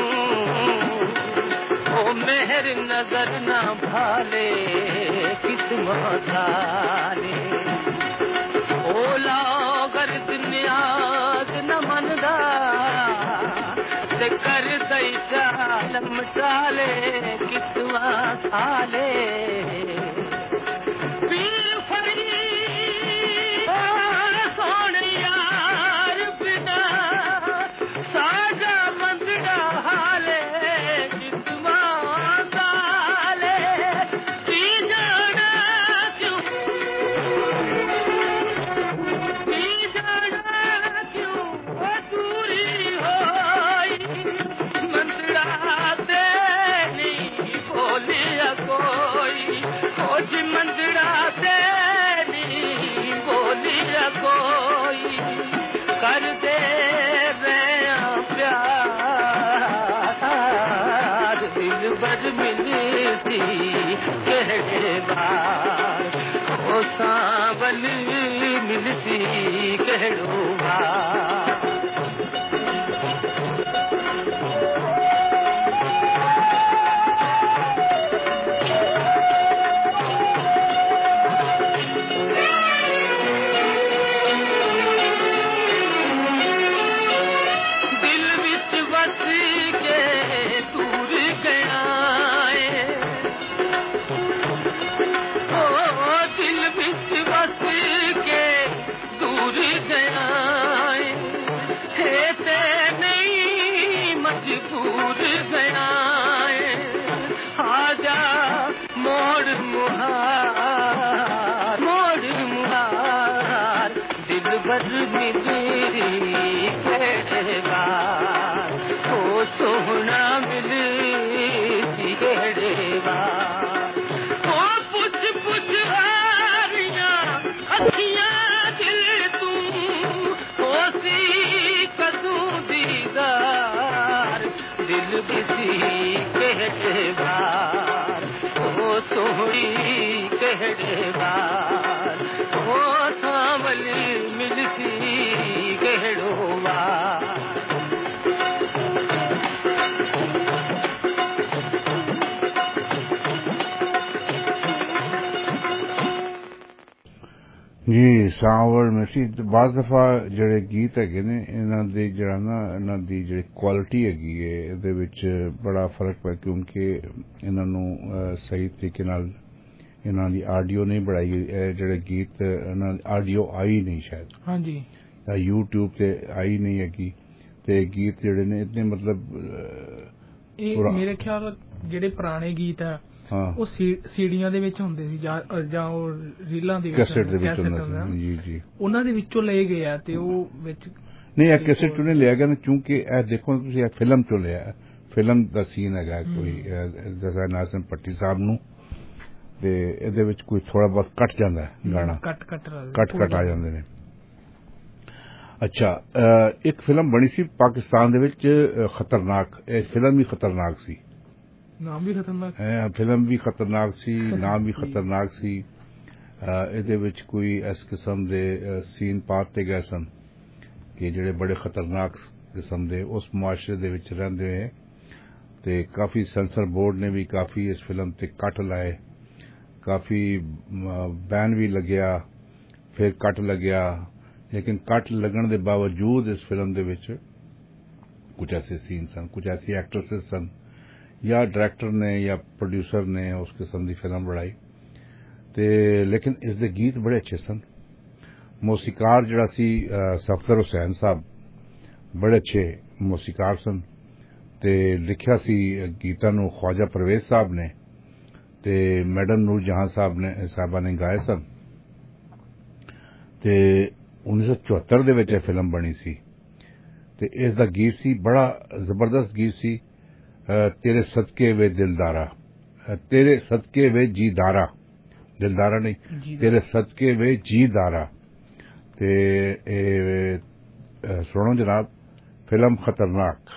[SPEAKER 15] ओ मेहर नजर ना भाले किस्मत डाले ओ लागर दुनियाद न मनदा ते कर दई जालम टाले किस्मत हाले मंदड़ा तेरी बोलिया कोई कर दे प्यार दिल बर मिले सी केड़े बार ओ सांवल मिल सी केड़ो बार मजबूर गया आजा मोड़ मुहार खबर मिली केड़े बार ओ सोहना मिली केड़े बार ओ पुछ पुछ हारियां अखियां दिल तू होसी कदू दीदार दिल बिसी केड़े बार ओ सोहनी केड़े बार ओ सावली मिलसी केड़ो बार
[SPEAKER 7] ਜੀ ਸਾਵਲ ਮਸੀ ਬਾਜ਼ ਦਫਾ ਜਿਹੜੇ ਗੀਤ ਹੈਗੇ ਨੇ ਇਹਨਾਂ ਦੇ ਜਿਹੜਾ ਨਾ ਇਹਨਾਂ ਦੀ ਜਿਹੜੀ ਕੁਆਲਿਟੀ ਹੈਗੀ ਹੈ ਇਹਦੇ ਵਿੱਚ ਬੜਾ ਫਰਕ ਪਿਆ ਕਿਉਂਕਿ ਇਹਨਾਂ ਨੂੰ ਸਹੀ ਤਰੀਕੇ ਨਾਲ ਇਹਨਾਂ ਦੀ ਆਡੀਓ ਨਹੀਂ ਬਣਾਈ ਗਈ ਜਿਹੜੇ ਗੀਤ ਇਹਨਾਂ ਦੀ ਆਡੀਓ ਆਈ ਨਹੀਂ ਸ਼ਾਇਦ
[SPEAKER 8] ਹਾਂਜੀ
[SPEAKER 7] YouTube ਤੇ ਆਈ ਨਹੀਂ ਹੈਗੀ ਤੇ ਗੀਤ ਜਿਹੜੇ ਨੇ ਇਤਨੇ ਮਤਲਬ
[SPEAKER 8] ਇਹ ਮੇਰੇ ਖਿਆਲ ਜਿਹੜੇ ਪੁਰਾਣੇ ਗੀਤ ਆ ਉਹ ਸੀਡੀਆਂ ਦੇ ਵਿੱਚ ਹੁੰਦੇ ਸੀ ਜਾਂ ਉਹ ਰੀਲਾਂ ਦੇ ਵਿੱਚ
[SPEAKER 7] ਕੈਸੇਟ ਦੇ ਵਿੱਚ ਹੁੰਦੇ ਸੀ ਜੀ ਜੀ ਉਹਨਾਂ
[SPEAKER 8] ਦੇ ਵਿੱਚੋਂ ਲਏ ਗਏ ਆ ਤੇ ਉਹ ਵਿੱਚ
[SPEAKER 7] ਨਹੀਂ ਇਹ ਕੈਸੇਟ ਤੋਂ ਨਹੀਂ ਲਿਆ ਗਿਆ ਕਿਉਂਕਿ ਇਹ ਦੇਖੋ ਤੁਸੀਂ ਇਹ ਫਿਲਮ ਤੋਂ ਲਿਆ ਫਿਲਮ ਦਾ ਸੀਨ ਹੈਗਾ ਕੋਈ ਜਜ਼ਾ ਨਾਜ਼ਮ ਪੱਟੀ ਸਾਹਿਬ ਨੂੰ ਤੇ ਇਹਦੇ ਵਿੱਚ ਕੋਈ ਥੋੜਾ ਬਹੁਤ ਕੱਟ ਜਾਂਦਾ ਗਾਣਾ ਕੱਟ ਆ ਜਾਂਦੇ ਨੇ ਅੱਛਾ ਇੱਕ ਫਿਲਮ ਬਣੀ ਸੀ ਪਾਕਿਸਤਾਨ ਦੇ ਵਿੱਚ ਖਤਰਨਾਕ ਇਹ ਫਿਲਮ ਵੀ ਖਤਰਨਾਕ ਸੀ
[SPEAKER 8] ਨਾਮ ਵੀ ਖਤਰਨਾਕ
[SPEAKER 7] ਫਿਲਮ ਵੀ ਖਤਰਨਾਕ ਸੀ ਨਾਮ ਵੀ ਖਤਰਨਾਕ ਸੀ ਇਹਦੇ ਵਿੱਚ ਕੋਈ ਇਸ ਕਿਸਮ ਦੇ ਸੀਨ ਪਾਤੇ ਗਏ ਸਨ ਕਿ ਜਿਹੜੇ ਬੜੇ ਖਤਰਨਾਕ ਕਿਸਮ ਦੇ ਉਸ ਮੁਆਸ਼ਰੇ ਦੇ ਵਿੱਚ ਰਹਿੰਦੇ ਹੋਏ ਤੇ ਕਾਫੀ ਸੈਂਸਰ ਬੋਰਡ ਨੇ ਵੀ ਕਾਫੀ ਇਸ ਫਿਲਮ ਤੇ ਕੱਟ ਲਾਏ ਕਾਫੀ ਬੈਨ ਵੀ ਲੱਗਿਆ ਫਿਰ ਕੱਟ ਲੱਗਿਆ ਲੇਕਿਨ ਕੱਟ ਲੱਗਣ ਦੇ ਬਾਵਜੂਦ ਇਸ ਫਿਲਮ ਦੇ ਵਿੱਚ ਕੁਝ ਐਸੇ ਸੀਨ ਸਨ ਕੁਝ ਐਸੀ ਐਕਟਰੈसेस ਸਨ ਜਾਂ ਡਾਇਰੈਕਟਰ ਨੇ ਜਾਂ ਪ੍ਰੋਡਿਊਸਰ ਨੇ ਉਸ ਕਿਸਮ ਦੀ ਫਿਲਮ ਬਣਾਈ ਤੇ ਲੇਕਿਨ ਇਸ ਦੇ ਗੀਤ ਬੜੇ ਅੱਛੇ ਸਨ ਮੌਸੀਕਾਰ ਜਿਹੜਾ ਸੀ ਸਫਦਰ ਹੁਸੈਨ ਸਾਹਿਬ ਬੜੇ ਅੱਛੇ ਮੌਸੀਕਾਰ ਸਨ ਤੇ ਲਿਖਿਆ ਸੀ ਗੀਤਾਂ ਨੂੰ ਖਵਾਜਾ ਪਰਵੇਜ਼ ਸਾਹਿਬ ਨੇ ਤੇ ਮੈਡਮ ਨੂਰ ਜਹਾਂ ਸਾਹਿਬਾ ਨੇ ਗਾਏ ਸਨ ਤੇ 1974 ਦੇ ਵਿੱਚ ਇਹ ਫਿਲਮ ਬਣੀ ਸੀ ਤੇ ਇਸ ਦਾ ਗੀਤ ਸੀ ਬੜਾ ਜ਼ਬਰਦਸਤ ਗੀਤ ਸੀ तेरे सदके वे दिलदारा तेरे सदके वे जीदारा दिलदारा नहीं तेरे सदके वे जीदारा ते सुनो जनाब फिल्म खतरनाक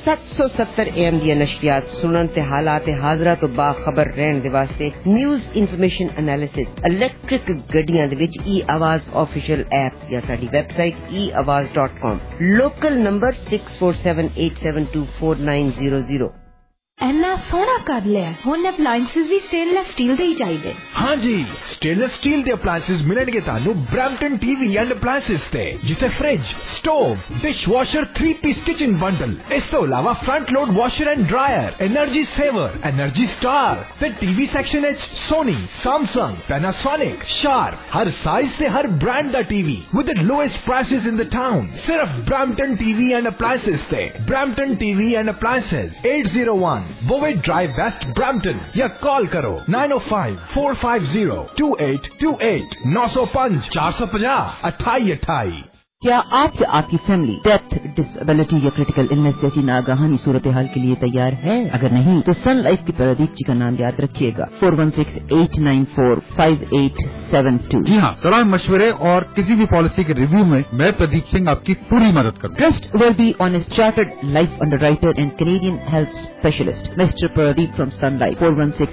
[SPEAKER 10] 770 AM ਦੀਆਂ ਨਸ਼ਰੀਆਤ ਸੁਣਨ ਤੇ ਹਾਲਾਤ ਹਾਜ਼ਰਾ ਤੋਂ ਬਾਖਬਰ ਰਹਿਣ ਦੇ ਵਾਸਤੇ ਨਿਊਜ਼ ਇਨਫੋਰਮੇਸ਼ਨ ਐਨਾਲਿਸਿਸ ਇਲੈਕਟ੍ਰਿਕ ਗੱਡੀਆਂ ਦੇ ਵਿੱਚ e-आवाज ऑफिशियल ऐप या साडी वेबसाइट eawaz.com लोकल नंबर 6478724900
[SPEAKER 18] ਇੰਨਾ ਸੋਹਣਾ ਕਰ ਲਿਆ ਹੁਣ ਅਪਲਾਈਐਂਸਸ ਵੀ ਸਟੇਨਲੈਸ ਸਟੀਲ ਦੇ ਹੀ ਚਾਹੀਦੇ
[SPEAKER 21] हाँ जी स्टेनलेस स्टील ਦੇ ਅਪਲਾਈਐਂਸਸ ਮਿਲਣਗੇ ਤੁਹਾਨੂੰ ਬ੍ਰੈਂਪਟਨ ਟੀਵੀ ਐਂਡ ਅਪਲਾਈਐਂਸਸ ਤੇ ਜਿੱਥੇ fridge stove dishwasher 3-piece kitchen bundle ਇਸ ਤੋਂ ਇਲਾਵਾ front load washer and dryer energy saver energy star ਤੇ ਟੀਵੀ ਸੈਕਸ਼ਨ ਵਿੱਚ ਸੋਨੀ ਸੈਮਸੰਗ ਪੈਨਾਸੋਨਿਕ ਸ਼ਾਰਪ ਹਰ ਸਾਈਜ਼ ਤੇ ਹਰ ਬ੍ਰਾਂਡ ਦਾ TV with the lowest prices in the town ਸਿਰਫ ਬ੍ਰੈਂਪਟਨ ਟੀਵੀ ਐਂਡ ਅਪਲਾਈਐਂਸਸ ਤੇ Brampton TV and appliances 801 Bovey Drive West Brampton या call करो 905-450-2828 905 450 2828।
[SPEAKER 10] क्या आप या आपकी फैमिली डेथ डिसेबिलिटी या क्रिटिकल इलनेस जैसी नागहानी सूरत हाल के लिए तैयार है? अगर नहीं तो सन लाइफ की प्रदीप जी का नाम याद रखिएगा 4168945872।
[SPEAKER 22] जी हाँ, सलाह मशवरे और किसी भी पॉलिसी के रिव्यू में मैं प्रदीप सिंह आपकी पूरी मदद करूँ।
[SPEAKER 10] Trust will be on his chartered life underwriter and Canadian health specialist, Mr. Pradeep from Sun Life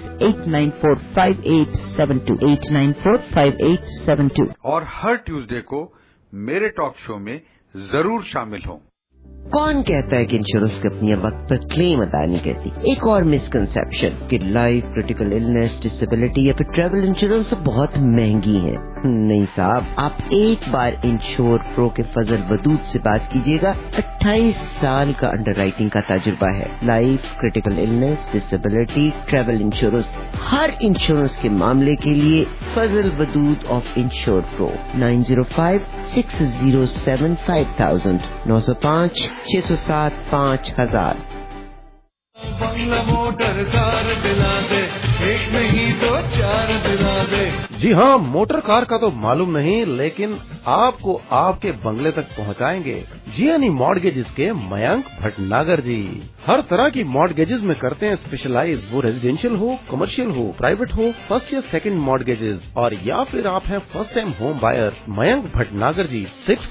[SPEAKER 10] 4168945872 8945872।
[SPEAKER 22] और हर ट्यूसडे को मेरे टॉक शो में जरूर शामिल हों।
[SPEAKER 10] कौन कहता है कि इंश्योरेंस कंपनियां वक्त पर क्लेम अदा नहीं करती? एक और मिसकंसेप्शन कि लाइफ, क्रिटिकल इलनेस, डिसेबिलिटी या फिर ट्रैवल इंश्योरेंस तो बहुत महंगी है। नहीं साहब, आप एक बार इंश्योर प्रो के फजल वदूद से बात कीजिएगा। 28 साल का अंडरराइटिंग का तजुर्बा है। Life, critical illness, disability, travel insurance, हर इंश्योरेंस के मामले के लिए Fazal Wadood of Insure Pro 905-607-5000 905-607-5000।
[SPEAKER 15] बंगला मोटर कार दिला दे, एक नहीं तो 4 दिला दे।
[SPEAKER 16] जी हाँ, मोटर कार का तो मालूम नहीं, लेकिन आपको आपके बंगले तक पहुँचाएंगे जीएनई मॉर्गेजेस के मयंक भटनागर जी। हर तरह की मॉर्गेजेस में करते हैं स्पेशलाइज, वो रेजिडेंशियल हो, कमर्शियल हो, प्राइवेट हो, फर्स्ट या सेकंड मॉर्गेजेस, और या फिर आप हैं first time home buyer. Mayank Bhatnagar ji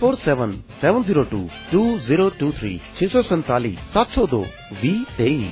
[SPEAKER 16] 6477022023 647 702 2023।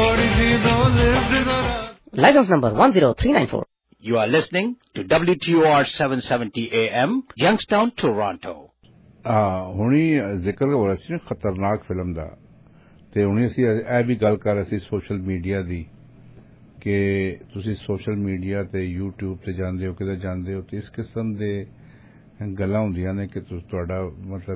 [SPEAKER 17] License number 10394।
[SPEAKER 6] You are listening to WTOR 770 AM, Youngstown, Toronto.
[SPEAKER 7] ਹੁਣੀ ਜ਼ਿਕਰ ਹੋ ਰਿਹਾ ਸੀ ਨਾ ਖਤਰਨਾਕ ਫਿਲਮ ਦਾ, ਤੇ ਹੁਣੀ ਅਸੀਂ ਇਹ ਵੀ ਗੱਲ ਕਰ ਰਹੇ ਸੀ ਸੋਸ਼ਲ ਮੀਡੀਆ ਦੀ ਕਿ ਤੁਸੀਂ ਸੋਸ਼ਲ ਮੀਡੀਆ ਤੇ YouTube ਤੇ ਜਾਂਦੇ ਹੋ, ਕਿਤੇ ਜਾਂਦੇ ਹੋ, ਤੇ ਇਸ ਕਿਸਮ ਦੇ ਗੱਲਾਂ ਹੁੰਦੀਆਂ ਨੇ ਕਿ ਤੁਹਾਡਾ ਮਤਲਬ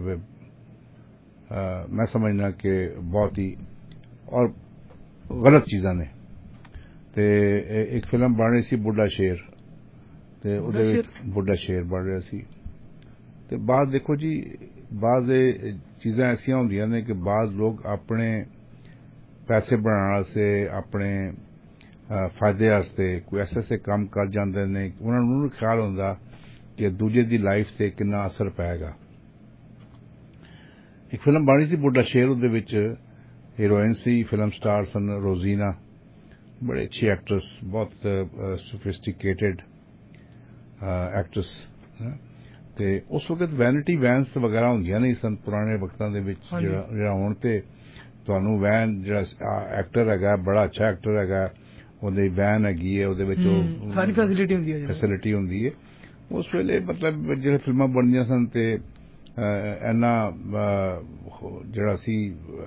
[SPEAKER 7] ਮੈਂ ਸਮਝਣਾ ਕਿ ਬਹੁਤ ਹੀ ਔਰ ਗਲਤ ਚੀਜ਼ਾਂ ਨੇ। ਤੇ ਇੱਕ ਫਿਲਮ ਬਣ ਰਹੀ ਸੀ ਬੁੱਢਾ ਸ਼ੇਰ, ਤੇ ਉਹਦੇ ਵਿੱਚ ਬੁੱਢਾ ਸ਼ੇਰ ਬਣ ਰਿਹਾ ਸੀ। ਤੇ ਬਾਅਦ ਦੇਖੋ ਜੀ, ਬਾਅਦ ਚੀਜ਼ਾਂ ਐਸੀਆਂ ਹੁੰਦੀਆਂ ਨੇ ਕਿ ਬਾਅਦ ਲੋਕ ਆਪਣੇ ਪੈਸੇ ਬਣਾਉਣ ਵਾਸਤੇ, ਆਪਣੇ ਫਾਇਦੇ ਵਾਸਤੇ ਕੋਈ ਐਸੇ ਕੰਮ ਕਰ ਜਾਂਦੇ ਨੇ, ਉਹਨਾਂ ਨੂੰ ਨਹੀਂ ਖਿਆਲ ਹੁੰਦਾ ਕਿ ਦੂਜੇ ਦੀ ਲਾਈਫ ਤੇ ਕਿੰਨਾ ਅਸਰ ਪਏਗਾ। ਇੱਕ ਫਿਲਮ ਬਣੀ ਸੀ ਬੁੱਢਾ ਸ਼ੇਰ, ਉਹਦੇ ਵਿੱਚ ਹੀਰੋਇਨ ਸੀ, ਫਿਲਮ ਸਟਾਰ ਸਨ ਰੋਜ਼ੀਨਾ, बड़े अच्छी एक्ट्रेस, बहुत सोफिस्टिकेटेड एक्ट्रेस। ਤੇ ਉਸ ਵਕਤ ਵੈਨਿਟੀ ਵੈਨਸ ਵਗੈਰਾ ਹੁੰਦੀਆਂ ਨਹੀਂ ਸਨ ਪੁਰਾਣੇ ਵਕਤਾਂ ਦੇ ਵਿੱਚ, ਜਿਹੜਾ ਹੁਣ ਤੇ ਤੁਹਾਨੂੰ ਵੈਨ, ਜਿਹੜਾ ਐਕਟਰ ਹੈਗਾ ਬੜਾ ਅੱਛਾ ਐਕਟਰ ਹੈਗਾ, ਉਹਦੀ ਵੈਨ ਹੈਗੀ ਹੈ, ਉਹਦੇ ਵਿੱਚ
[SPEAKER 8] ਸਾਰੀ ਫੈਸਿਲਿਟੀ ਹੁੰਦੀ ਹੈ।
[SPEAKER 7] ਉਸ ਵੇਲੇ ਮਤਲਬ ਜਿਹੜੇ ਫਿਲਮਾਂ ਬਣਦੀਆਂ ਸਨ ਤੇ ਇੰਨਾ ਜਿਹੜਾ ਸੀ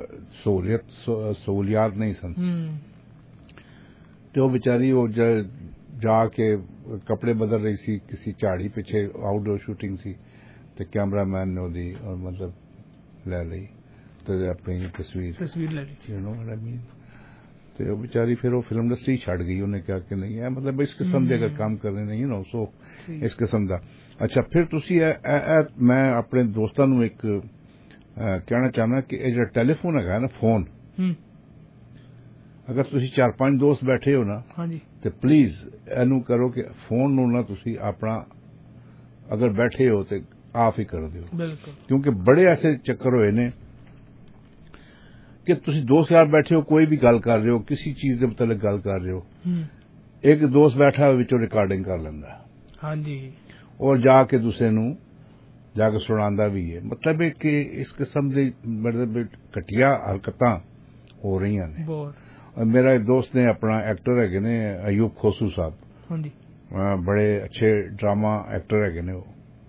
[SPEAKER 7] ਸਹੂਲੀਅਤ ਨਹੀਂ ਸਨ। ਤੇ ਉਹ ਵਿਚਾਰੀ ਉਹ ਜਾ ਕੇ ਕੱਪੜੇ ਬਦਲ ਰਹੀ ਸੀ ਕਿਸੇ ਝਾੜੀ ਪਿੱਛੇ, ਆਊਟਡੋਰ ਸ਼ੂਟਿੰਗ ਸੀ, ਤੇ ਕੈਮਰਾਮੈਨ ਨੇ ਉਹਦੀ ਮਤਲਬ ਲੈ ਲਈ ਤੇ ਆਪਣੀ ਤਸਵੀਰ ਲੈ ਲਈ, ਯੂ ਨੋ ਵਾਟ ਆਈ ਮੀਨ। ਤੇ ਉਹ ਵਿਚਾਰੀ ਫਿਰ ਉਹ ਫਿਲਮ ਇੰਡਸਟਰੀ ਛੱਡ ਗਈ। ਉਹਨੇ ਕਿਹਾ ਕਿ ਨਹੀਂ, ਇਹ ਮਤਲਬ ਇਸ ਕਿਸਮ ਦੇ ਅਗਰ ਕੰਮ ਕਰਨੇ ਨਹੀਂ, ਯੂ ਨੋ, ਸੋ ਇਸ ਕਿਸਮ ਦਾ। ਅੱਛਾ, ਫਿਰ ਤੁਸੀਂ ਮੈਂ ਆਪਣੇ ਦੋਸਤਾਂ ਨੂੰ ਇੱਕ ਕਹਿਣਾ ਚਾਹੁੰਦਾ ਕਿ ਇਹ ਜਿਹੜਾ ਟੈਲੀਫੋਨ ਹੈਗਾ ਨਾ, ਫੋਨ, ਅਗਰ ਤੁਸੀਂ 4-5 ਦੋਸਤ ਬੈਠੇ ਹੋ ਨਾ, ਤੇ ਪਲੀਜ਼ ਇਹਨੂੰ ਕਰੋ ਕਿ ਫੋਨ ਨੂੰ ਨਾ ਤੁਸੀਂ ਆਪਣਾ ਅਗਰ ਬੈਠੇ ਹੋ ਤੇ ਆਫ ਹੀ ਕਰ ਦਿਓ। ਕਿਉਂਕਿ ਬੜੇ ਐਸੇ ਚੱਕਰ ਹੋਏ ਨੇ ਕਿ ਤੁਸੀਂ ਦੋਸਤ ਯਾਰ ਬੈਠੇ ਹੋ, ਕੋਈ ਵੀ ਗੱਲ ਕਰ ਰਹੇ ਹੋ, ਕਿਸੇ ਚੀਜ਼ ਦੇ ਮੁਤਲਕ ਗੱਲ ਕਰ ਰਹੇ ਹੋ, ਇੱਕ ਦੋਸਤ ਬੈਠਾ ਵਿੱਚੋਂ ਰਿਕਾਰਡਿੰਗ ਕਰ ਲੈਂਦਾ, ਔਰ ਜਾ ਕੇ ਦੂਸਰੇ ਨੂੰ ਜਾ ਕੇ ਸੁਣਾਉਂਦਾ ਵੀ ਹੈ। ਮਤਲਬ ਹੈ ਕਿ ਇਸ ਕਿਸਮ ਦੀ ਮਤਲਬ ਘਟੀਆ ਹਰਕਤਾਂ ਹੋ ਰਹੀਆਂ ਨੇ। ਮੇਰਾ ਇੱਕ ਦੋਸਤ ਨੇ ਆਪਣਾ ਐਕਟਰ ਹੈਗੇ ਨੇ ਅਯੂਬ ਖੋਸੂ ਸਾਹਿਬ,
[SPEAKER 8] ਹਾਂਜੀ,
[SPEAKER 7] ਬੜੇ ਅੱਛੇ ਡਰਾਮਾ ਐਕਟਰ ਹੈਗੇ ਨੇ।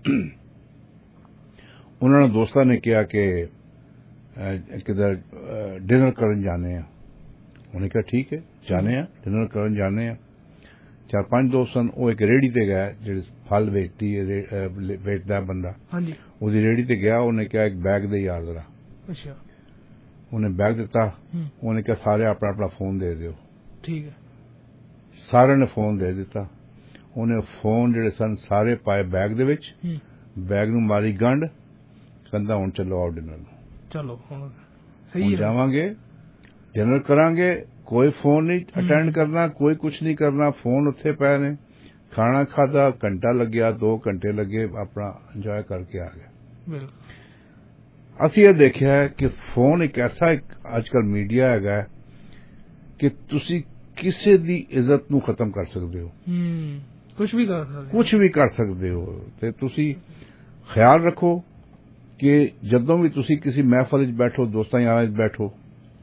[SPEAKER 7] ਉਹਨਾਂ ਨੇ ਦੋਸਤਾਂ ਨੇ ਕਿਹਾ ਕਿ ਕਿਧਰ डिनर ਕਰਨ ਜਾਣੇ ਆ। ਉਹਨੇ ਕਿਹਾ ਠੀਕ ਹੈ ਜਾਣੇ ਆ, डिनर ਕਰਨ ਜਾਣੇ ਆ। 4-5 ਦੋਸਤ ਸਨ। ਉਹ ਇੱਕ ਰੇਹੜੀ ਤੇ ਗਿਆ, ਜਿਹੜੇ ਫਲ ਵੇਚਦਾ ਬੰਦਾ, ਉਹਦੀ ਰੇਹੜੀ ਤੇ ਗਿਆ। ਉਹਨੇ ਕਿਹਾ ਇੱਕ ਬੈਗ ਦੇ ਯਾਰ ਜ਼ਰਾ।
[SPEAKER 8] ਅੱਛਾ,
[SPEAKER 7] ਉਹਨੇ ਬੈਗ ਦਿੱਤਾ। ਉਹਨੇ ਕਿਹਾ ਸਾਰੇ ਆਪਣਾ ਆਪਣਾ ਫੋਨ ਦੇ ਦਿਓ।
[SPEAKER 8] ਠੀਕ ਹੈ,
[SPEAKER 7] ਸਾਰਿਆਂ ਨੇ ਫੋਨ ਦੇ ਦਿੱਤਾ। ਉਹਨੇ ਫੋਨ ਜਿਹੜੇ ਸਨ ਸਾਰੇ ਪਾਏ ਬੈਗ ਦੇ ਵਿੱਚ, ਬੈਗ ਨੂੰ ਮਾਰੀ ਗੰਢ, ਕਹਿੰਦਾ ਹੁਣ ਚੱਲੋ ਆਓ ਡਿਨਰ ਨੂੰ।
[SPEAKER 8] ਚਲੋ ਹੁਣ ਸਹੀ ਹੈ,
[SPEAKER 7] ਜਾਵਾਂਗੇ ਡਿਨਰ ਕਰਾਂਗੇ, ਕੋਈ ਫੋਨ ਨਹੀਂ ਅਟੈਂਡ ਕਰਨਾ, ਕੋਈ ਕੁਛ ਨਹੀਂ ਕਰਨਾ। ਫੋਨ ਉੱਥੇ ਪਏ ਨੇ। ਖਾਣਾ ਖਾਧਾ, ਘੰਟਾ ਲੱਗਿਆ, 2 ਘੰਟੇ ਲੱਗੇ, ਆਪਣਾ ਇੰਜੋਏ ਕਰਕੇ ਆ ਗਏ। ਅਸੀਂ ਇਹ ਦੇਖਿਆ ਹੈ ਕਿ ਫੋਨ ਇੱਕ ਐਸਾ ਅੱਜ ਕੱਲ੍ਹ ਮੀਡੀਆ ਹੈਗਾ ਕਿ ਤੁਸੀਂ ਕਿਸੇ ਦੀ ਇੱਜ਼ਤ ਨੂੰ ਖਤਮ ਕਰ ਸਕਦੇ ਹੋ,
[SPEAKER 8] ਕੁਛ ਵੀ ਕਰ ਸਕਦੇ
[SPEAKER 7] ਹੋ। ਤੇ ਤੁਸੀਂ ਖਿਆਲ ਰੱਖੋ ਕਿ ਜਦੋਂ ਵੀ ਤੁਸੀਂ ਕਿਸੇ ਮਹਿਫਲ ਵਿੱਚ ਬੈਠੋ, ਦੋਸਤਾਂ ਯਾਰਾਂ ਵਿੱਚ ਬੈਠੋ,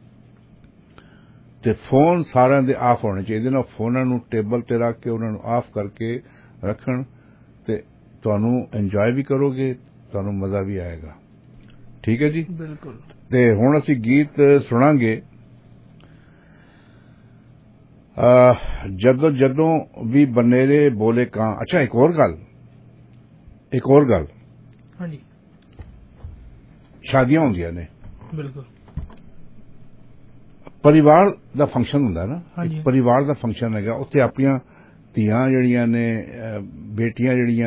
[SPEAKER 7] ਤੇ ਫੋਨ ਸਾਰਿਆਂ ਦੇ ਆਫ ਹੋਣੇ ਚਾਹੀਦੇ ਨੇ। ਫੋਨਾਂ ਨੂੰ ਟੇਬਲ ਤੇ ਰੱਖ ਕੇ ਉਹਨਾਂ ਨੂੰ ਆਫ ਕਰਕੇ ਰੱਖਣ, ਤੇ ਤੁਹਾਨੂੰ ਇੰਜੋਏ ਵੀ ਕਰੋਗੇ, ਤੁਹਾਨੂੰ ਮਜ਼ਾ ਵੀ ਆਏਗਾ। ਠੀਕ ਹੈ ਜੀ,
[SPEAKER 8] ਬਿਲਕੁਲ।
[SPEAKER 7] ਤੇ ਹੁਣ ਅਸੀਂ ਗੀਤ ਸੁਣਾਂਗੇ। ਜਦੋਂ ਵੀ ਬਨੇਰੇ ਬੋਲੇ ਕਾਂ। ਅੱਛਾ, ਇੱਕ ਹੋਰ ਗੱਲ,
[SPEAKER 8] ਹਾਂਜੀ,
[SPEAKER 7] ਸ਼ਾਦੀਆਂ ਹੁੰਦੀਆਂ ਨੇ,
[SPEAKER 8] ਬਿਲਕੁਲ,
[SPEAKER 7] ਪਰਿਵਾਰ ਦਾ ਫੰਕਸ਼ਨ ਹੁੰਦਾ ਨਾ, ਇੱਕ ਪਰਿਵਾਰ ਦਾ ਫੰਕਸ਼ਨ ਹੈਗਾ। ਉੱਥੇ ਆਪਣੀਆਂ ਧੀਆਂ ਜਿਹੜੀਆਂ ਨੇ, ਬੇਟੀਆਂ ਜਿਹੜੀਆਂ